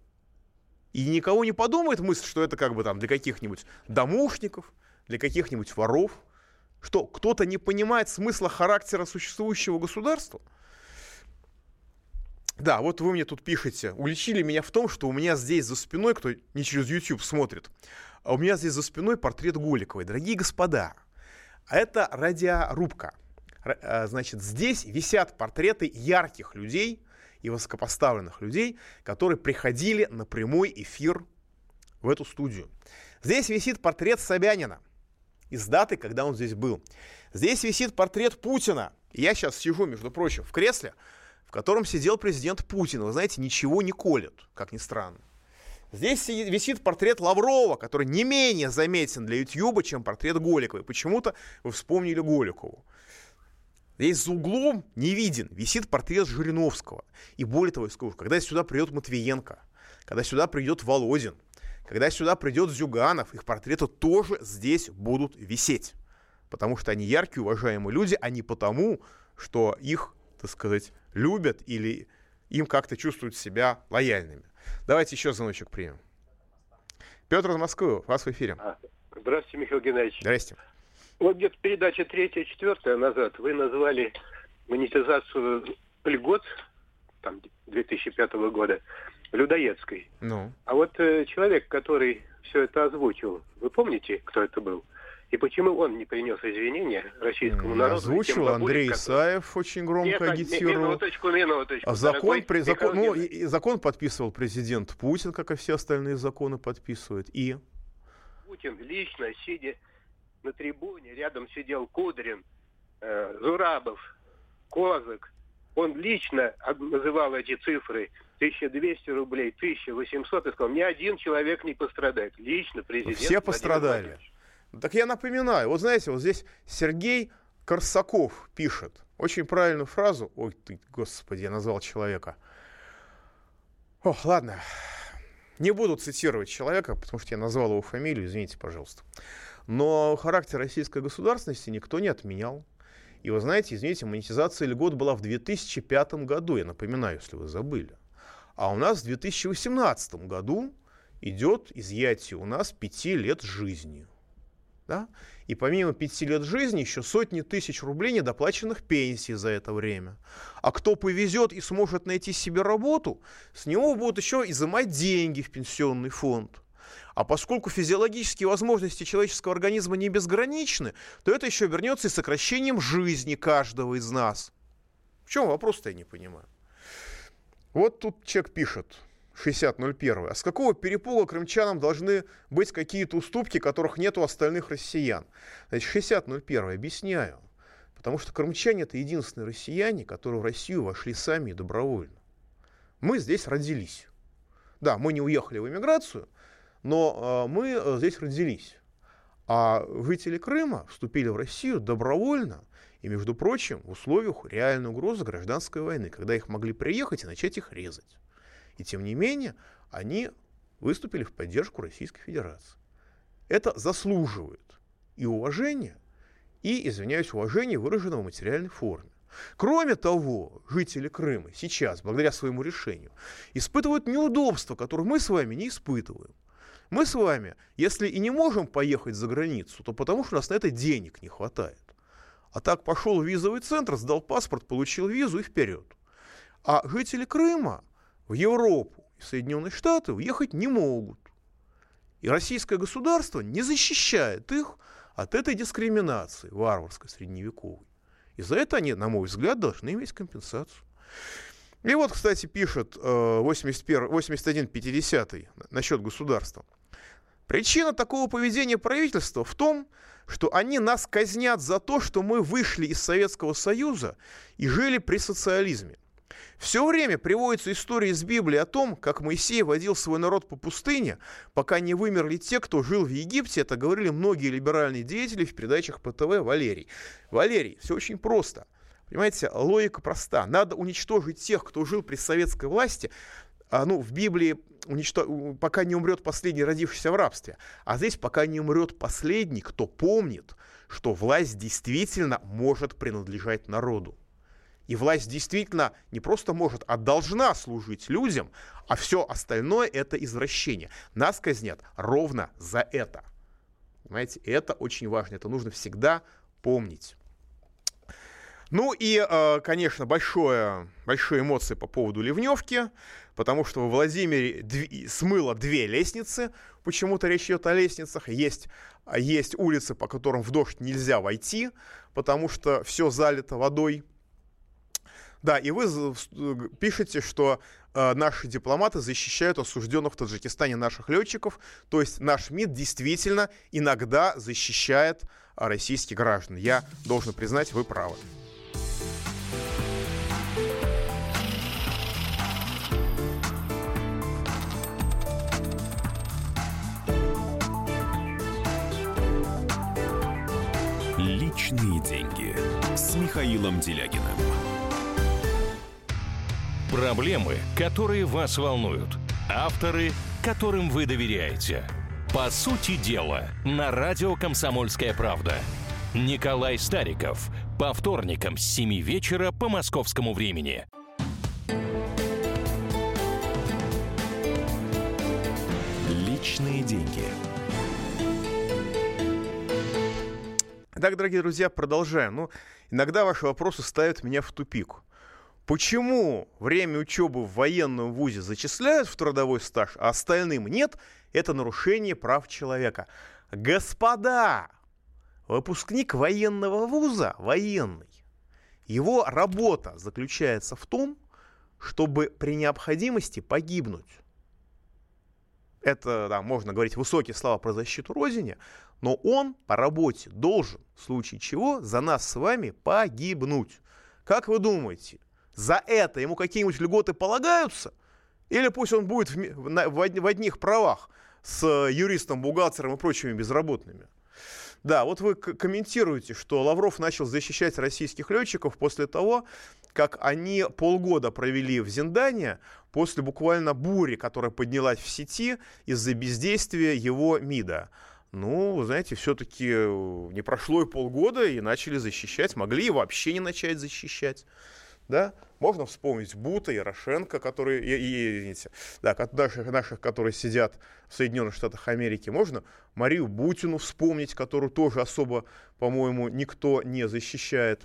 И никого не подумает мысль, что это как бы там для каких-нибудь домушников, для каких-нибудь воров? Что, кто-то не понимает смысла характера существующего государства? Да, вот вы мне тут пишете, уличили меня в том, что у меня здесь за спиной, кто не через YouTube смотрит, а у меня здесь за спиной портрет Голиковой. Дорогие господа, это радиорубка. Значит, здесь висят портреты ярких людей и высокопоставленных людей, которые приходили на прямой эфир в эту студию. Здесь висит портрет Собянина из даты, когда он здесь был. Здесь висит портрет Путина. Я сейчас сижу, между прочим, в кресле, в котором сидел президент Путин. Вы знаете, ничего не колет, как ни странно. Здесь висит портрет Лаврова, который не менее заметен для Ютьюба, чем портрет Голиковой. Почему-то вы вспомнили Голикову. Здесь за углом не виден, висит портрет Жириновского. И более того, я скажу, когда сюда придет Матвиенко, когда сюда придет Володин, когда сюда придет Зюганов, их портреты тоже здесь будут висеть. Потому что они яркие, уважаемые люди, а не потому, что их, так сказать, любят или им как-то чувствуют себя лояльными. Давайте еще звоночек примем. Петр из Москвы, вас в эфире. Здравствуйте, Михаил Геннадьевич. Здрасте. Вот где-то передача 3-4 назад вы назвали монетизацию льгот там, 2005 года людоедской. Ну. А вот человек, который все это озвучил, вы помните, кто это был? И почему он не принес извинения российскому народу? Озвучил Андрей Исаев, очень громко агитировал. Минуточку. А закон подписывал президент Путин, как и все остальные законы подписывает. И Путин лично, сидя на трибуне, рядом сидел Кудрин, Зурабов, Козак. Он лично называл эти цифры 1200 рублей, 1800, и сказал, ни один человек не пострадает. Лично президент. Все пострадали. Так я напоминаю, вот знаете, вот здесь Сергей Корсаков пишет очень правильную фразу. Ой, ты, господи, я назвал человека. Ох, ладно. Не буду цитировать человека, потому что я назвал его фамилию, извините, пожалуйста. Но характер российской государственности никто не отменял. И вы знаете, извините, монетизация льгот была в 2005 году, я напоминаю, если вы забыли. А у нас в 2018 году идет изъятие у нас 5 лет жизни. Да? И помимо 5 лет жизни еще сотни тысяч рублей недоплаченных пенсий за это время. А кто повезет и сможет найти себе работу, с него будут еще изымать деньги в пенсионный фонд. А поскольку физиологические возможности человеческого организма не безграничны, то это еще вернется и сокращением жизни каждого из нас. В чем вопрос-то, я не понимаю. Вот тут человек пишет. 60.01. А с какого перепуга крымчанам должны быть какие-то уступки, которых нет у остальных россиян? Значит, 60.01. Объясняю. Потому что крымчане — это единственные россияне, которые в Россию вошли сами и добровольно. Мы здесь родились. Да, мы не уехали в эмиграцию, но мы здесь родились. А жители Крыма вступили в Россию добровольно и, между прочим, в условиях реальной угрозы гражданской войны, когда их могли приехать и начать их резать. И тем не менее, они выступили в поддержку Российской Федерации. Это заслуживает и уважения, и, извиняюсь, уважения, выраженного в материальной форме. Кроме того, жители Крыма сейчас, благодаря своему решению, испытывают неудобства, которые мы с вами не испытываем. Мы с вами, если и не можем поехать за границу, то потому что у нас на это денег не хватает. А так пошел в визовый центр, сдал паспорт, получил визу и вперед. А жители Крыма в Европу и в Соединенные Штаты уехать не могут. И российское государство не защищает их от этой дискриминации варварской, средневековой. И за это они, на мой взгляд, должны иметь компенсацию. И вот, кстати, пишет 81-50 насчет государства. Причина такого поведения правительства в том, что они нас казнят за то, что мы вышли из Советского Союза и жили при социализме. Все время приводится история из Библии о том, как Моисей водил свой народ по пустыне, пока не вымерли те, кто жил в Египте. Это говорили многие либеральные деятели в передачах по ТВ. Валерий, все очень просто. Понимаете, логика проста. Надо уничтожить тех, кто жил при советской власти. В Библии пока не умрет последний, родившийся в рабстве. А здесь пока не умрет последний, кто помнит, что власть действительно может принадлежать народу. И власть действительно не просто может, а должна служить людям, а все остальное — это извращение. Нас казнят ровно за это. Понимаете, это очень важно, это нужно всегда помнить. Ну и, конечно, большие эмоции по поводу ливневки, потому что во Владимире смыло 2 лестницы. Почему-то речь идет о лестницах. Есть улицы, по которым в дождь нельзя войти, потому что все залито водой. Да, и вы пишете, что наши дипломаты защищают осужденных в Таджикистане наших летчиков. То есть наш МИД действительно иногда защищает российских граждан. Я должен признать, вы правы. деньги» с Михаилом Делягиным. Проблемы, которые вас волнуют. Авторы, которым вы доверяете. По сути дела, на радио «Комсомольская правда». Николай Стариков. По вторникам с 7 вечера по московскому времени. Личные деньги. Так, дорогие друзья, продолжаем. Иногда ваши вопросы ставят меня в тупик. Почему время учебы в военном вузе зачисляют в трудовой стаж, а остальным нет? Это нарушение прав человека. Господа, выпускник военного вуза, военный, его работа заключается в том, чтобы при необходимости погибнуть. Это, да, можно говорить высокие слова про защиту Родине, но он по работе должен, в случае чего, за нас с вами погибнуть. Как вы думаете, за это ему какие-нибудь льготы полагаются? Или пусть он будет в одних правах с юристом, бухгалтером и прочими безработными? Да, вот вы комментируете, что Лавров начал защищать российских летчиков после того, как они полгода провели в Зиндане после буквально бури, которая поднялась в сети из-за бездействия его МИДа. Вы знаете, все-таки не прошло и полгода, и начали защищать, могли и вообще не начать защищать. Да? Можно вспомнить Бута, Ярошенко, которые, наших, которые сидят в Соединенных Штатах Америки. Можно Марию Бутину вспомнить, которую тоже особо, по-моему, никто не защищает.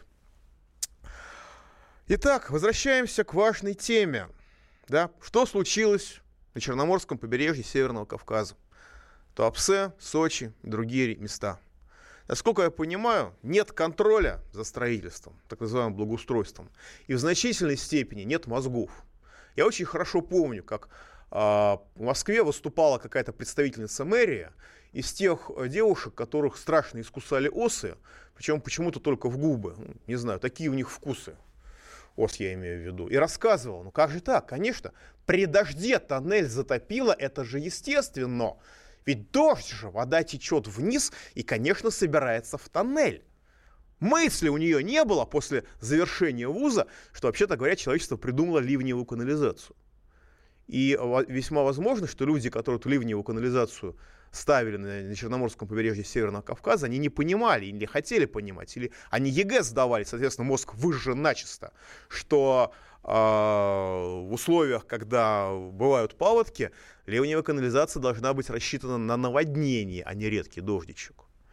Итак, возвращаемся к важной теме. Да? Что случилось на Черноморском побережье Северного Кавказа? Туапсе, Сочи и другие места. Насколько я понимаю, нет контроля за строительством, так называемым благоустройством, и в значительной степени нет мозгов. Я очень хорошо помню, как в Москве выступала какая-то представительница мэрии из тех девушек, которых страшно искусали осы, причем почему-то только в губы. Не знаю, такие у них вкусы. Ос я имею в виду. И рассказывала, как же так? Конечно, при дожде тоннель затопило, это же естественно. Ведь дождь же, вода течет вниз и, конечно, собирается в тоннель. Мысли у нее не было после завершения вуза, что, вообще-то говоря, человечество придумало ливневую канализацию. И весьма возможно, что люди, которые эту ливневую канализацию ставили на Черноморском побережье Северного Кавказа, они не понимали или не хотели понимать, или они ЕГЭ сдавали, соответственно, мозг выжжен начисто, что в условиях, когда бывают паводки, ливневая канализация должна быть рассчитана на наводнение, а не редкий дождичек.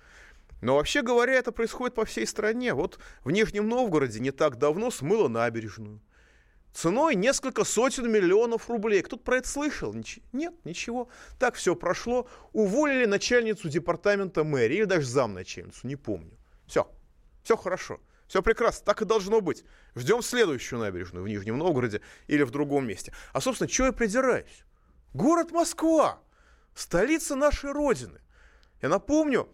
Но вообще говоря, это происходит по всей стране. Вот в Нижнем Новгороде не так давно смыло набережную. Ценой несколько сотен миллионов рублей. Кто-то про это слышал? Нет, ничего. Так все прошло. Уволили начальницу департамента мэрии, или даже замначальницу, не помню. Все хорошо. Все прекрасно, так и должно быть. Ждем следующую набережную в Нижнем Новгороде или в другом месте. А, собственно, чего я придираюсь? Город Москва, столица нашей Родины. Я напомню,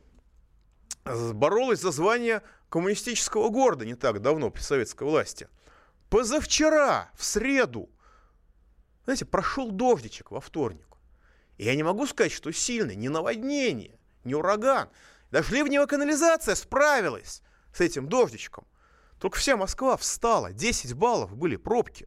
боролась за звание коммунистического города не так давно при советской власти. Позавчера, в среду, знаете, прошел дождичек во вторник. И я не могу сказать, что сильный, ни наводнение, ни ураган. Даже ливневая канализация справилась с этим дождичком. Только вся Москва встала, 10 баллов были пробки.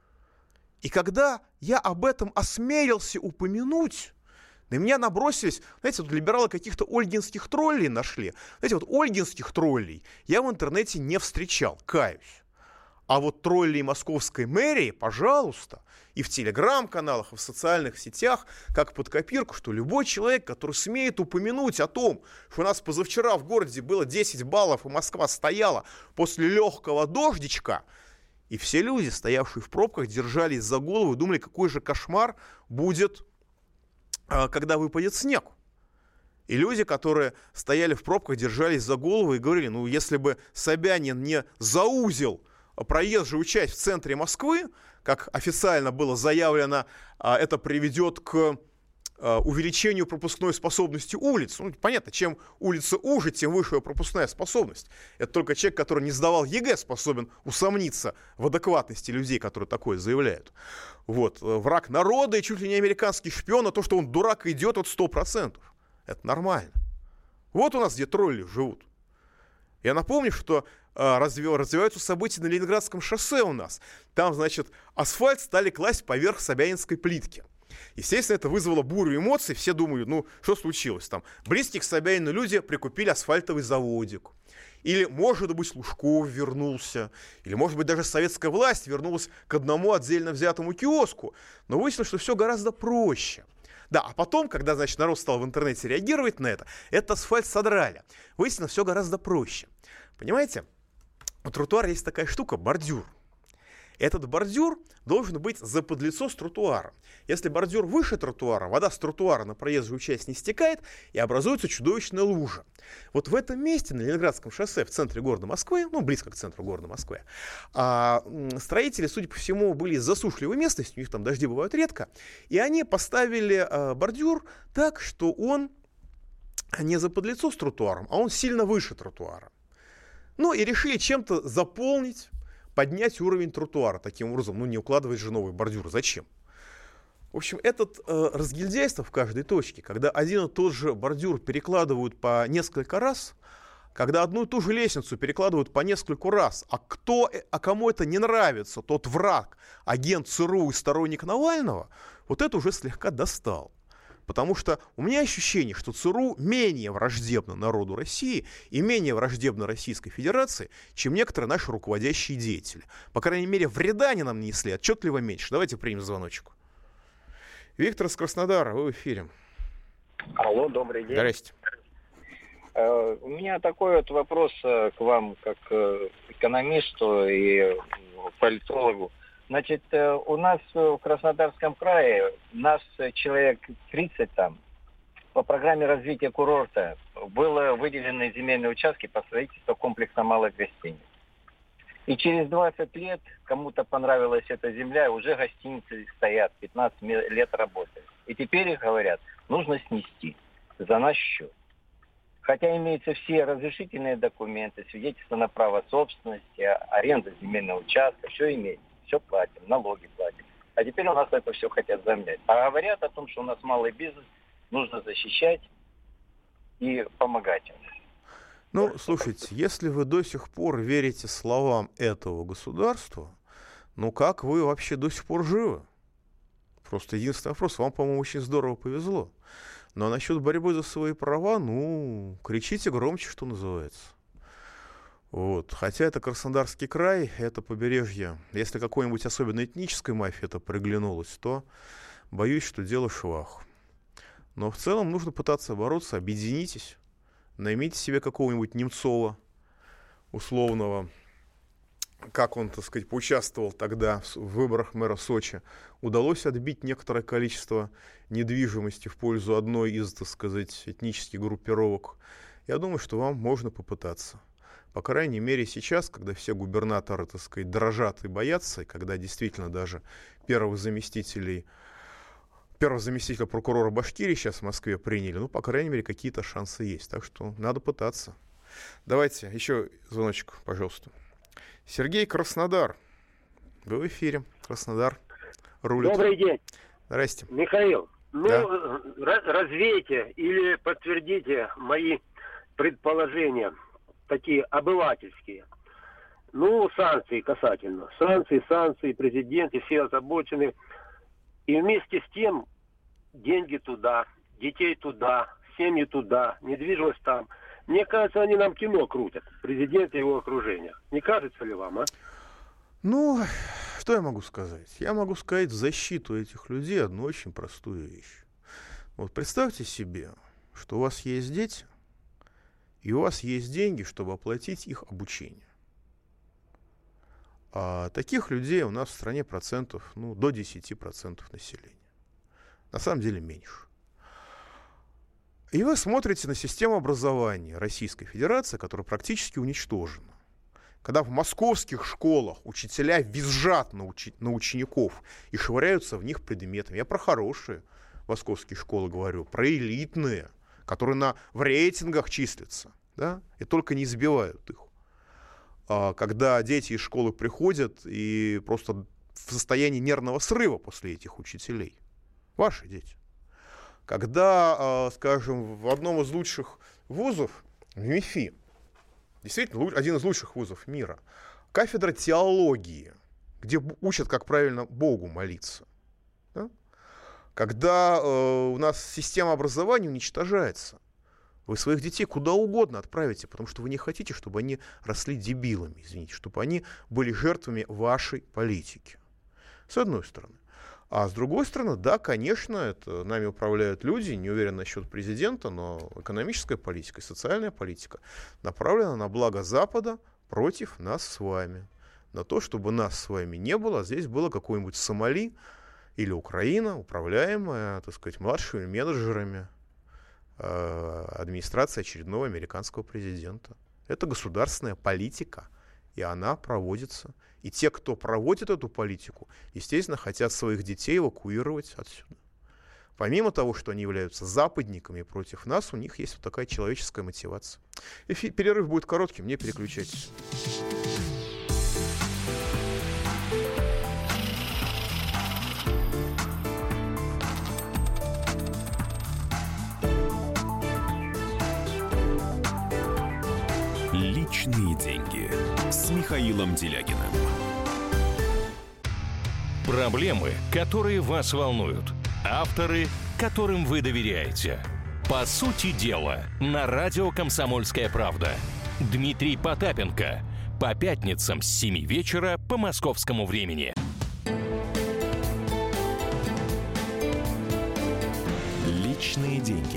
И когда я об этом осмелился упомянуть, на меня набросились, знаете, вот либералы каких-то ольгинских троллей нашли. Знаете, вот ольгинских троллей я в интернете не встречал, каюсь. А вот троллей московской мэрии, пожалуйста, и в телеграм-каналах, и в социальных сетях, как под копирку, что любой человек, который смеет упомянуть о том, что у нас позавчера в городе было 10 баллов, и Москва стояла после легкого дождичка, и все люди, стоявшие в пробках, держались за голову и думали, какой же кошмар будет, когда выпадет снег. И люди, которые стояли в пробках, держались за голову и говорили, если бы Собянин не заузил проезжую часть в центре Москвы, как официально было заявлено, это приведет к увеличению пропускной способности улиц. Понятно, чем улица уже, тем выше ее пропускная способность. Это только человек, который не сдавал ЕГЭ, способен усомниться в адекватности людей, которые такое заявляют. Вот. Враг народа и чуть ли не американский шпион, а то, что он дурак идет, от 100%. Это нормально. Вот у нас где тролли живут. Я напомню, что развиваются события на Ленинградском шоссе у нас. Там, значит, асфальт стали класть поверх собянинской плитки. Естественно, это вызвало бурю эмоций. Все думают, ну, что случилось там? Близкие к Собянину люди прикупили асфальтовый заводик. Или, может быть, Лужков вернулся. Или, может быть, даже советская власть вернулась к одному отдельно взятому киоску. Но выяснилось, что все гораздо проще. Да, а потом, когда, значит, народ стал в интернете реагировать на это, этот асфальт содрали. Выяснилось, все гораздо проще. Понимаете? У тротуара есть такая штука — бордюр. Этот бордюр должен быть заподлицо с тротуаром. Если бордюр выше тротуара, вода с тротуара на проезжую часть не стекает и образуется чудовищная лужа. Вот в этом месте, на Ленинградском шоссе, в центре города Москвы, ну, близко к центру города Москвы, строители, судя по всему, были из засушливой местности, у них там дожди бывают редко, и они поставили бордюр так, что он не заподлицо с тротуаром, а он сильно выше тротуара. Ну, и решили чем-то заполнить, поднять уровень тротуара таким образом. Ну, не укладывать же новый бордюр. Зачем? В общем, это разгильдяйство в каждой точке, когда один и тот же бордюр перекладывают по несколько раз, когда одну и ту же лестницу перекладывают по нескольку раз, а кому это не нравится, тот враг, агент ЦРУ и сторонник Навального, вот это уже слегка достал. Потому что у меня ощущение, что ЦРУ менее враждебно народу России и менее враждебно Российской Федерации, чем некоторые наши руководящие деятели. По крайней мере, вреда они нам нанесли отчетливо меньше. Давайте примем звоночек. Виктор из Краснодара, вы в эфире. Алло, добрый день. Здрасте. У меня такой вот вопрос к вам, как экономисту и политологу. Значит, у нас в Краснодарском крае, нас человек 30 там, по программе развития курорта было выделены земельные участки по строительству комплекса малых гостиниц. И через 20 лет кому-то понравилась эта земля, уже гостиницы стоят, 15 лет работают. И теперь их говорят, нужно снести за наш счет. Хотя имеются все разрешительные документы, свидетельства на право собственности, аренда земельного участка, все имеется. Все платим, налоги платим. А теперь у нас это все хотят замять. А говорят о том, что у нас малый бизнес, нужно защищать и помогать им. Ну, слушайте, если вы до сих пор верите словам этого государства, ну как вы вообще до сих пор живы? Просто единственный вопрос, вам, по-моему, очень здорово повезло. Но насчет борьбы за свои права, ну, кричите громче, что называется. Вот. Хотя это Краснодарский край, это побережье. Если какой-нибудь особенно этнической мафии это приглянулось, то боюсь, что дело швах. Но в целом нужно пытаться бороться, объединитесь, наймите себе какого-нибудь Немцова условного, как он, так сказать, поучаствовал тогда в выборах мэра Сочи. Удалось отбить некоторое количество недвижимости в пользу одной из, так сказать, этнических группировок. Я думаю, что вам можно попытаться. По крайней мере, сейчас, когда все губернаторы, так сказать, дрожат и боятся, и когда действительно даже первого заместителя прокурора Башкирии сейчас в Москве приняли, ну, по крайней мере, какие-то шансы есть. Так что надо пытаться. Давайте еще звоночек, пожалуйста. Сергей, Краснодар. Вы в эфире. Краснодар рулит. Добрый день. Здрасте. Михаил, Да. Развейте или подтвердите мои предположения, такие обывательские. Ну, санкции касательно. Санкции, президент и все озабочены. И вместе с тем деньги туда, детей туда, семьи туда, недвижимость там. Мне кажется, они нам кино крутят. Президент и его окружение. Не кажется ли вам, а? Ну, что я могу сказать? Я могу сказать в защиту этих людей одну очень простую вещь. Вот представьте себе, что у вас есть дети, и у вас есть деньги, чтобы оплатить их обучение. А таких людей у нас в стране процентов, до 10% населения. На самом деле меньше. И вы смотрите на систему образования Российской Федерации, которая практически уничтожена. Когда в московских школах учителя визжат на учеников и швыряются в них предметами. Я про хорошие московские школы говорю, про элитные, которые в рейтингах числятся, да, и только не избивают их. Когда дети из школы приходят и просто в состоянии нервного срыва после этих учителей. Ваши дети. Когда, скажем, в одном из лучших вузов, в МИФИ, действительно один из лучших вузов мира. Кафедра теологии, где учат, как правильно Богу молиться. Да? Когда у нас система образования уничтожается, вы своих детей куда угодно отправите, потому что вы не хотите, чтобы они росли дебилами, извините, чтобы они были жертвами вашей политики. С одной стороны. А с другой стороны, да, конечно, это нами управляют люди, не уверен насчет президента, но экономическая политика и социальная политика направлена на благо Запада против нас с вами. На то, чтобы нас с вами не было, а здесь было какое-нибудь Сомали или Украина, управляемая, так сказать, младшими менеджерами администрации очередного американского президента. Это государственная политика, и она проводится. И те, кто проводит эту политику, естественно, хотят своих детей эвакуировать отсюда. Помимо того, что они являются западниками против нас, у них есть вот такая человеческая мотивация. Перерыв будет коротким, не переключайтесь. Личные деньги с Михаилом Делягиным. Проблемы, которые вас волнуют. Авторы, которым вы доверяете. По сути дела, на радио «Комсомольская правда». Дмитрий Потапенко. По пятницам с 7 вечера по московскому времени. Личные деньги.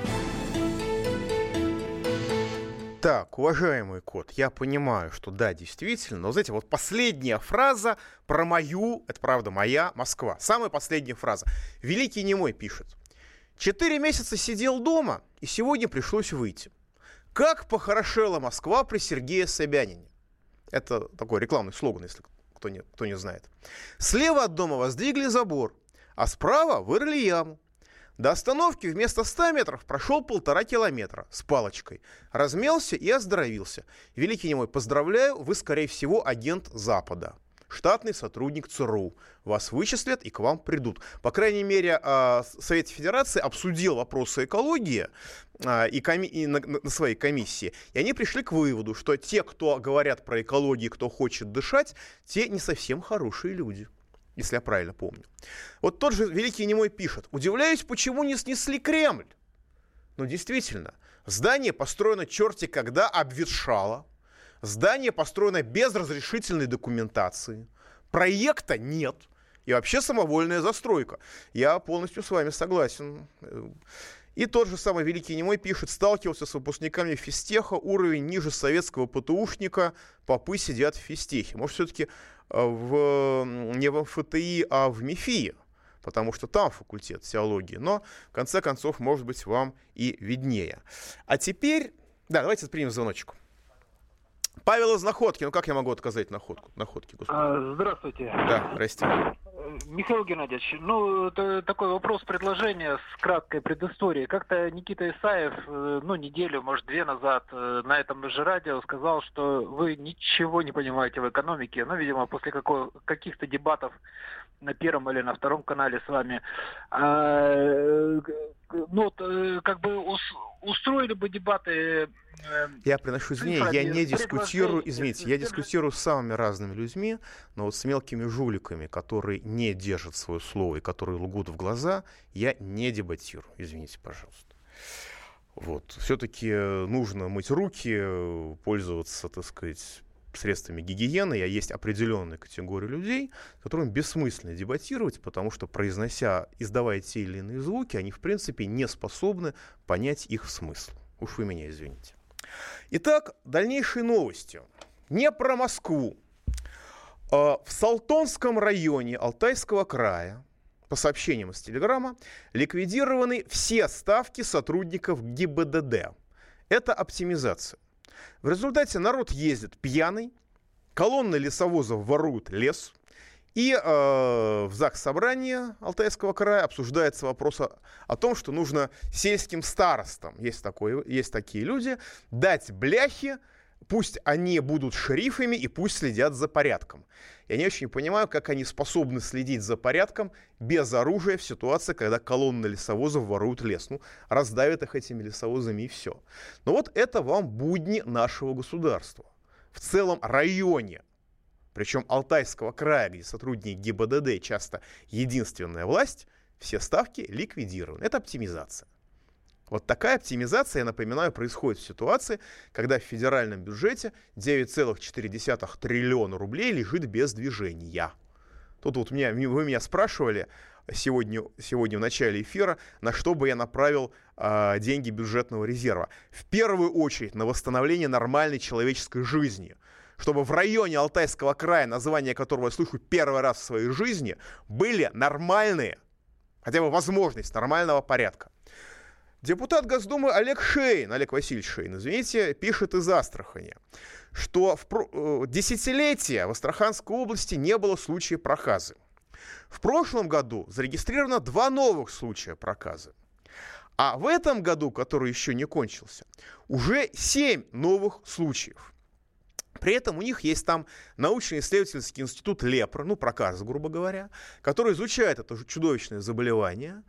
Так, уважаемый кот, я понимаю, что да, действительно, но, знаете, вот последняя фраза про мою, это правда моя, Москва. Самая последняя фраза. Великий Немой пишет. 4 месяца сидел дома, и сегодня пришлось выйти. Как похорошела Москва при Сергее Собянине. Это такой рекламный слоган, если кто не знает. Слева от дома воздвигли забор, а справа вырыли яму. До остановки вместо 100 метров прошел 1,5 километра с палочкой. Размялся и оздоровился. Великий Немой, поздравляю, вы, скорее всего, агент Запада. Штатный сотрудник ЦРУ. Вас вычислят и к вам придут. По крайней мере, Совет Федерации обсудил вопросы экологии на своей комиссии. И они пришли к выводу, что те, кто говорят про экологию, кто хочет дышать, те не совсем хорошие люди. Если я правильно помню. Вот тот же Великий Немой пишет. Удивляюсь, почему не снесли Кремль. Ну, действительно, здание построено черти когда обветшало. Здание построено без разрешительной документации. Проекта нет. И вообще самовольная застройка. Я полностью с вами согласен. И тот же самый Великий Немой пишет. Сталкивался с выпускниками физтеха. Уровень ниже советского ПТУшника. Попы сидят в физтехе. Может, все-таки не в МФТИ, а в МИФИ, потому что там факультет теологии. Но, в конце концов, может быть, вам и виднее. А теперь, да, давайте примем звоночек. Павел из Находки. Ну, как я могу отказать Находке? Здравствуйте. Да, здрасте. Михаил Геннадьевич, это такой вопрос, предложение с краткой предысторией. Как-то Никита Исаев, неделю, может, 2 назад на этом же радио сказал, что вы ничего не понимаете в экономике. Видимо, после каких-то дебатов на Первом или на Втором канале с вами. Устроили бы дебаты... Я приношу извинения, я не дискутирую, извините, я дискутирую с самыми разными людьми, но вот с мелкими жуликами, которые не держат свое слово и которые лгут в глаза, я не дебатирую, извините, пожалуйста. Вот, все-таки нужно мыть руки, пользоваться, так сказать, средствами гигиены, а есть определенная категория людей, с которыми бессмысленно дебатировать, потому что, издавая те или иные звуки, они, в принципе, не способны понять их смысл. Уж вы меня извините. Итак, дальнейшие новости. Не про Москву. В Салтонском районе Алтайского края, по сообщениям из Телеграма, ликвидированы все ставки сотрудников ГИБДД. Это оптимизация. В результате народ ездит пьяный, колонны лесовозов воруют лес, и в Заксобрании Алтайского края обсуждается вопрос о том, что нужно сельским старостам, есть такие люди, дать бляхи пусть они будут шерифами и пусть следят за порядком. Я не очень понимаю, как они способны следить за порядком без оружия в ситуации, когда колонны лесовозов воруют лес. Ну, раздавят их этими лесовозами и все. Но вот это вам будни нашего государства. В целом районе, причем Алтайского края, где сотрудники ГИБДД часто единственная власть, все ставки ликвидированы. Это оптимизация. Вот такая оптимизация, я напоминаю, происходит в ситуации, когда в федеральном бюджете 9,4 триллиона рублей лежит без движения. Тут вот вы меня спрашивали сегодня в начале эфира, на что бы я направил деньги бюджетного резерва. В первую очередь на восстановление нормальной человеческой жизни. Чтобы в районе Алтайского края, название которого я слышу первый раз в своей жизни, были нормальные, хотя бы возможность нормального порядка. Депутат Госдумы Олег Васильевич Шейн, извините, пишет из Астрахани, что в десятилетия в Астраханской области не было случая проказы. В прошлом году зарегистрировано 2 новых случая проказы. А в этом году, который еще не кончился, уже 7 новых случаев. При этом у них есть там научно-исследовательский институт лепра, ну, проказа, грубо говоря, который изучает это чудовищное заболевание,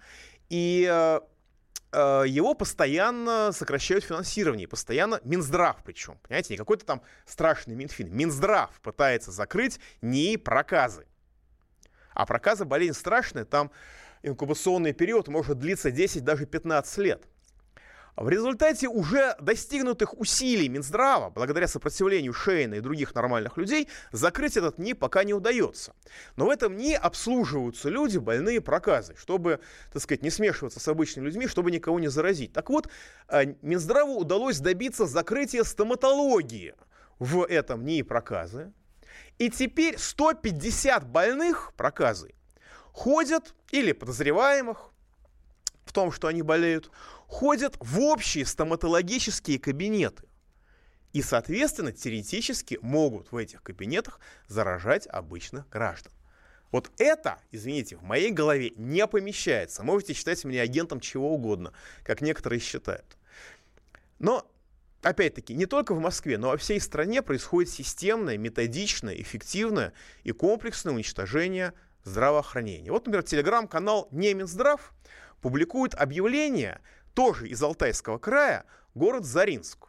и его постоянно сокращают финансирование, постоянно Минздрав причем, понимаете, не какой-то там страшный Минфин. Минздрав пытается закрыть НИИ проказы. А проказа болезнь страшная, там инкубационный период может длиться 10, даже 15 лет. В результате уже достигнутых усилий Минздрава, благодаря сопротивлению Шейна и других нормальных людей, закрыть этот НИИ пока не удается. Но в этом НИИ обслуживаются люди, больные проказой, чтобы, так сказать, не смешиваться с обычными людьми, чтобы никого не заразить. Так вот, Минздраву удалось добиться закрытия стоматологии в этом НИИ проказы. И теперь 150 больных проказой ходят, или подозреваемых в том, что они болеют, ходят в общие стоматологические кабинеты. И, соответственно, теоретически могут в этих кабинетах заражать обычных граждан. Вот это, извините, в моей голове не помещается. Можете считать меня агентом чего угодно, как некоторые считают. Но, опять-таки, не только в Москве, но во всей стране происходит системное, методичное, эффективное и комплексное уничтожение здравоохранения. Вот, например, телеграм-канал «Не Минздрав» публикует объявление, тоже из Алтайского края, город Заринск.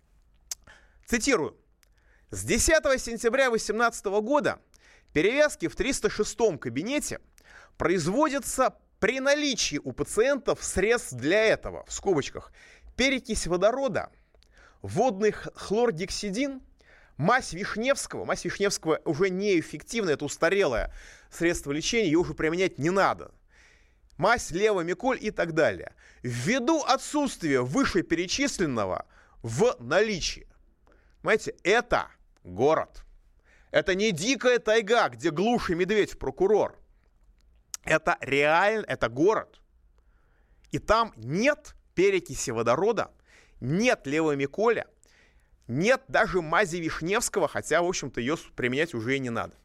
Цитирую. С 10 сентября 2018 года перевязки в 306-м кабинете производятся при наличии у пациентов средств для этого, в скобочках, перекись водорода, водный хлоргексидин, мазь Вишневского. Мазь Вишневского уже неэффективна, это устарелое средство лечения, ее уже применять не надо. Мазь левомиколь и так далее. Ввиду отсутствия вышеперечисленного в наличии. Понимаете, это город. Это не дикая тайга, где глушь и медведь прокурор. Это реально, это город. И там нет перекиси водорода, нет левомиколя, нет даже мази Вишневского, хотя, в общем-то, ее применять уже и не надо.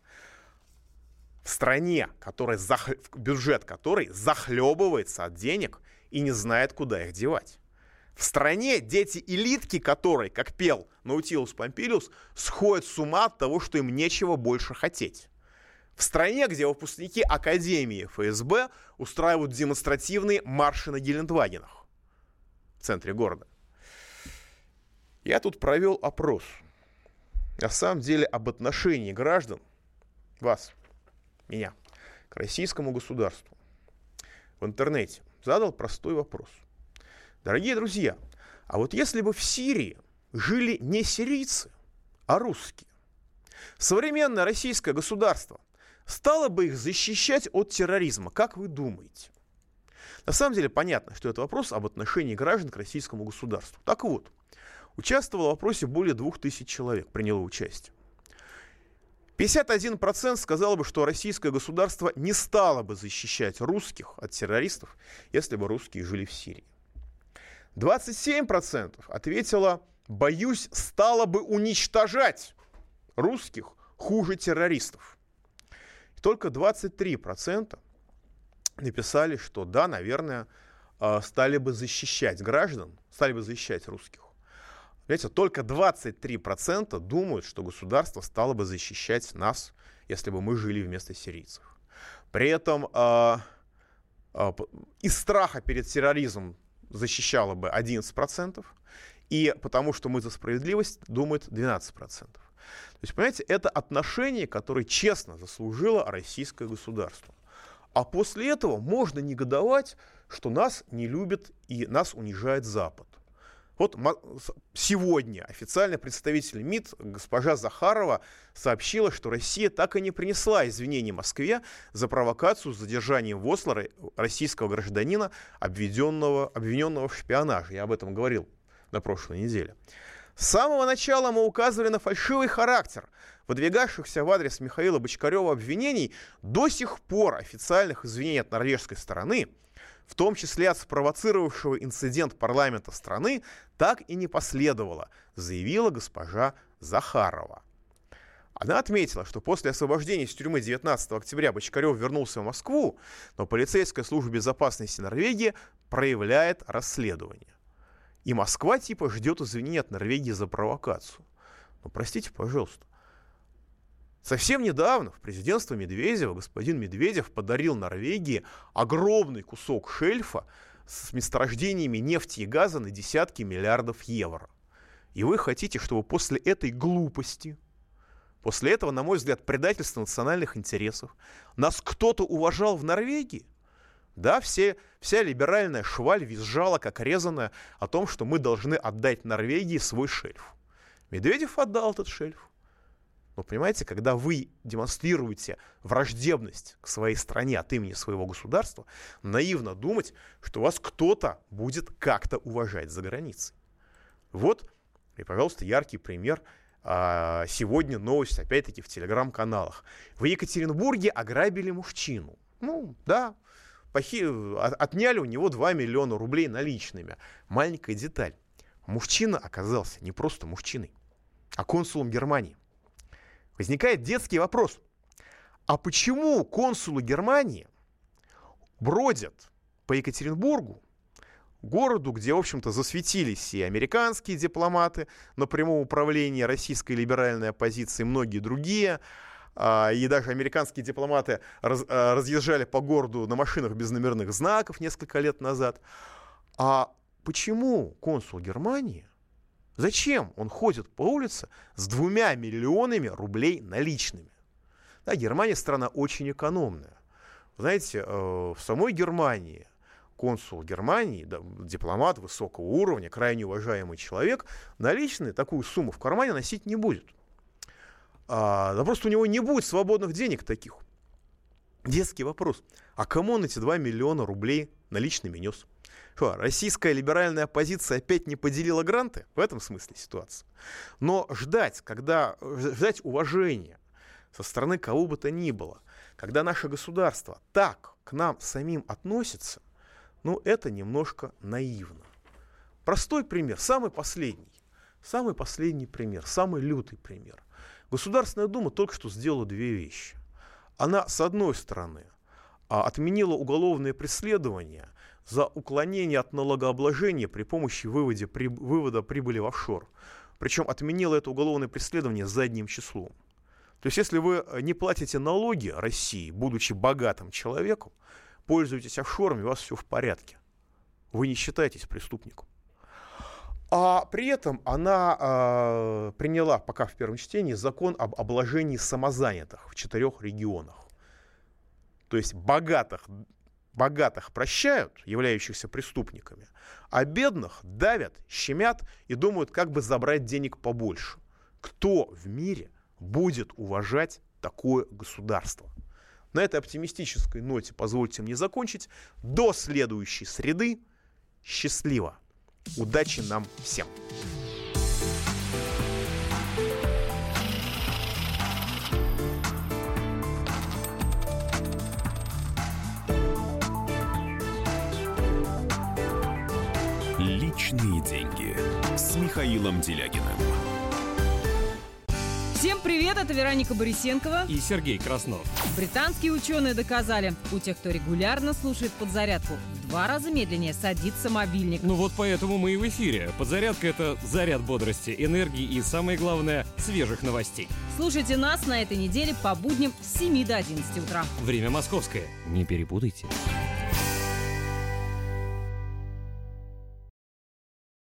В стране, бюджет которой захлебывается от денег и не знает, куда их девать. В стране дети-элитки которой, как пел Наутилус Помпилиус, сходят с ума от того, что им нечего больше хотеть. В стране, где выпускники Академии ФСБ устраивают демонстративные марши на Гелендвагенах в центре города. Я тут провел опрос. На самом деле об отношении граждан, вас, меня, к российскому государству в интернете. Задал простой вопрос. Дорогие друзья, а вот если бы в Сирии жили не сирийцы, а русские, современное российское государство стало бы их защищать от терроризма? Как вы думаете? На самом деле понятно, что это вопрос об отношении граждан к российскому государству. Так вот, участвовало в опросе более 2000 человек, приняло участие. 51% сказало бы, что российское государство не стало бы защищать русских от террористов, если бы русские жили в Сирии. 27% ответило: боюсь, стало бы уничтожать русских хуже террористов. И только 23% написали, что да, наверное, стали бы защищать граждан, стали бы защищать русских. Понимаете, только 23% думают, что государство стало бы защищать нас, если бы мы жили вместо сирийцев. При этом из страха перед терроризмом защищало бы 11%, и потому что мы за справедливость думает 12%. То есть, понимаете, это отношение, которое честно заслужило российское государство. А после этого можно негодовать, что нас не любит и нас унижает Запад. Вот сегодня официальный представитель МИД госпожа Захарова сообщила, что Россия так и не принесла извинений Москве за провокацию с задержанием в Осло российского гражданина, обвиненного в шпионаже. Я об этом говорил на прошлой неделе. С самого начала мы указывали на фальшивый характер выдвигавшихся в адрес Михаила Бочкарева обвинений. До сих пор официальных извинений от норвежской стороны, в том числе от спровоцировавшего инцидент парламента страны, так и не последовало, заявила госпожа Захарова. Она отметила, что после освобождения из тюрьмы 19 октября Бочкарев вернулся в Москву, но полицейская служба безопасности Норвегии проявляет расследование. И Москва типа ждет извинений от Норвегии за провокацию. Но простите, пожалуйста. Совсем недавно в президентство Медведева господин Медведев подарил Норвегии огромный кусок шельфа с месторождениями нефти и газа на десятки миллиардов евро. И вы хотите, чтобы после этой глупости, после этого, на мой взгляд, предательства национальных интересов, нас кто-то уважал в Норвегии? Да, вся либеральная шваль визжала, как резаная, о том, что мы должны отдать Норвегии свой шельф. Медведев отдал этот шельф. Но понимаете, когда вы демонстрируете враждебность к своей стране от имени своего государства, наивно думать, что вас кто-то будет как-то уважать за границей. Вот, и, пожалуйста, яркий пример. Сегодня новость, опять-таки, в телеграм-каналах. В Екатеринбурге ограбили мужчину. Ну, да, отняли у него 2 миллиона рублей наличными. Маленькая деталь. Мужчина оказался не просто мужчиной, а консулом Германии. Возникает детский вопрос. А почему консулы Германии бродят по Екатеринбургу, городу, где, в общем-то, засветились и американские дипломаты на прямом управлении российской либеральной оппозицией, и многие другие, и даже американские дипломаты разъезжали по городу на машинах без номерных знаков несколько лет назад. А почему консул Германии, зачем он ходит по улице с 2 миллионами рублей наличными? Да, Германия страна очень экономная. Знаете, в самой Германии консул Германии, да, дипломат высокого уровня, крайне уважаемый человек, наличные такую сумму в кармане носить не будет. Да просто у него не будет свободных денег таких. Детский вопрос. А кому он эти 2 миллиона рублей наличными нес? Что, российская либеральная оппозиция опять не поделила гранты? В этом смысле ситуация. Но ждать уважения со стороны кого бы то ни было, когда наше государство так к нам самим относится, ну, это немножко наивно. Простой пример, самый последний пример, самый лютый пример. Государственная Дума только что сделала 2 вещи. Она, с одной стороны, отменила уголовное преследование за уклонение от налогообложения при помощи вывода прибыли в офшор. Причем отменила это уголовное преследование задним числом. То есть, если вы не платите налоги России, будучи богатым человеком, пользуетесь офшорами, у вас все в порядке. Вы не считаетесь преступником. А при этом она приняла, пока в первом чтении, закон об обложении самозанятых в 4 регионах. То есть богатых прощают, являющихся преступниками, а бедных давят, щемят и думают, как бы забрать денег побольше. Кто в мире будет уважать такое государство? На этой оптимистической ноте позвольте мне закончить. До следующей среды. Счастливо. Удачи нам всем. Личные деньги с Михаилом Делягиным. Всем привет, это Вероника Борисенкова и Сергей Краснов. Британские ученые доказали, у тех, кто регулярно слушает подзарядку, в 2 раза медленнее садится мобильник. Ну вот поэтому мы и в эфире. Подзарядка — это заряд бодрости, энергии и, самое главное, свежих новостей. Слушайте нас на этой неделе по будням с 7 до 11 утра. Время московское. Не перепутайте.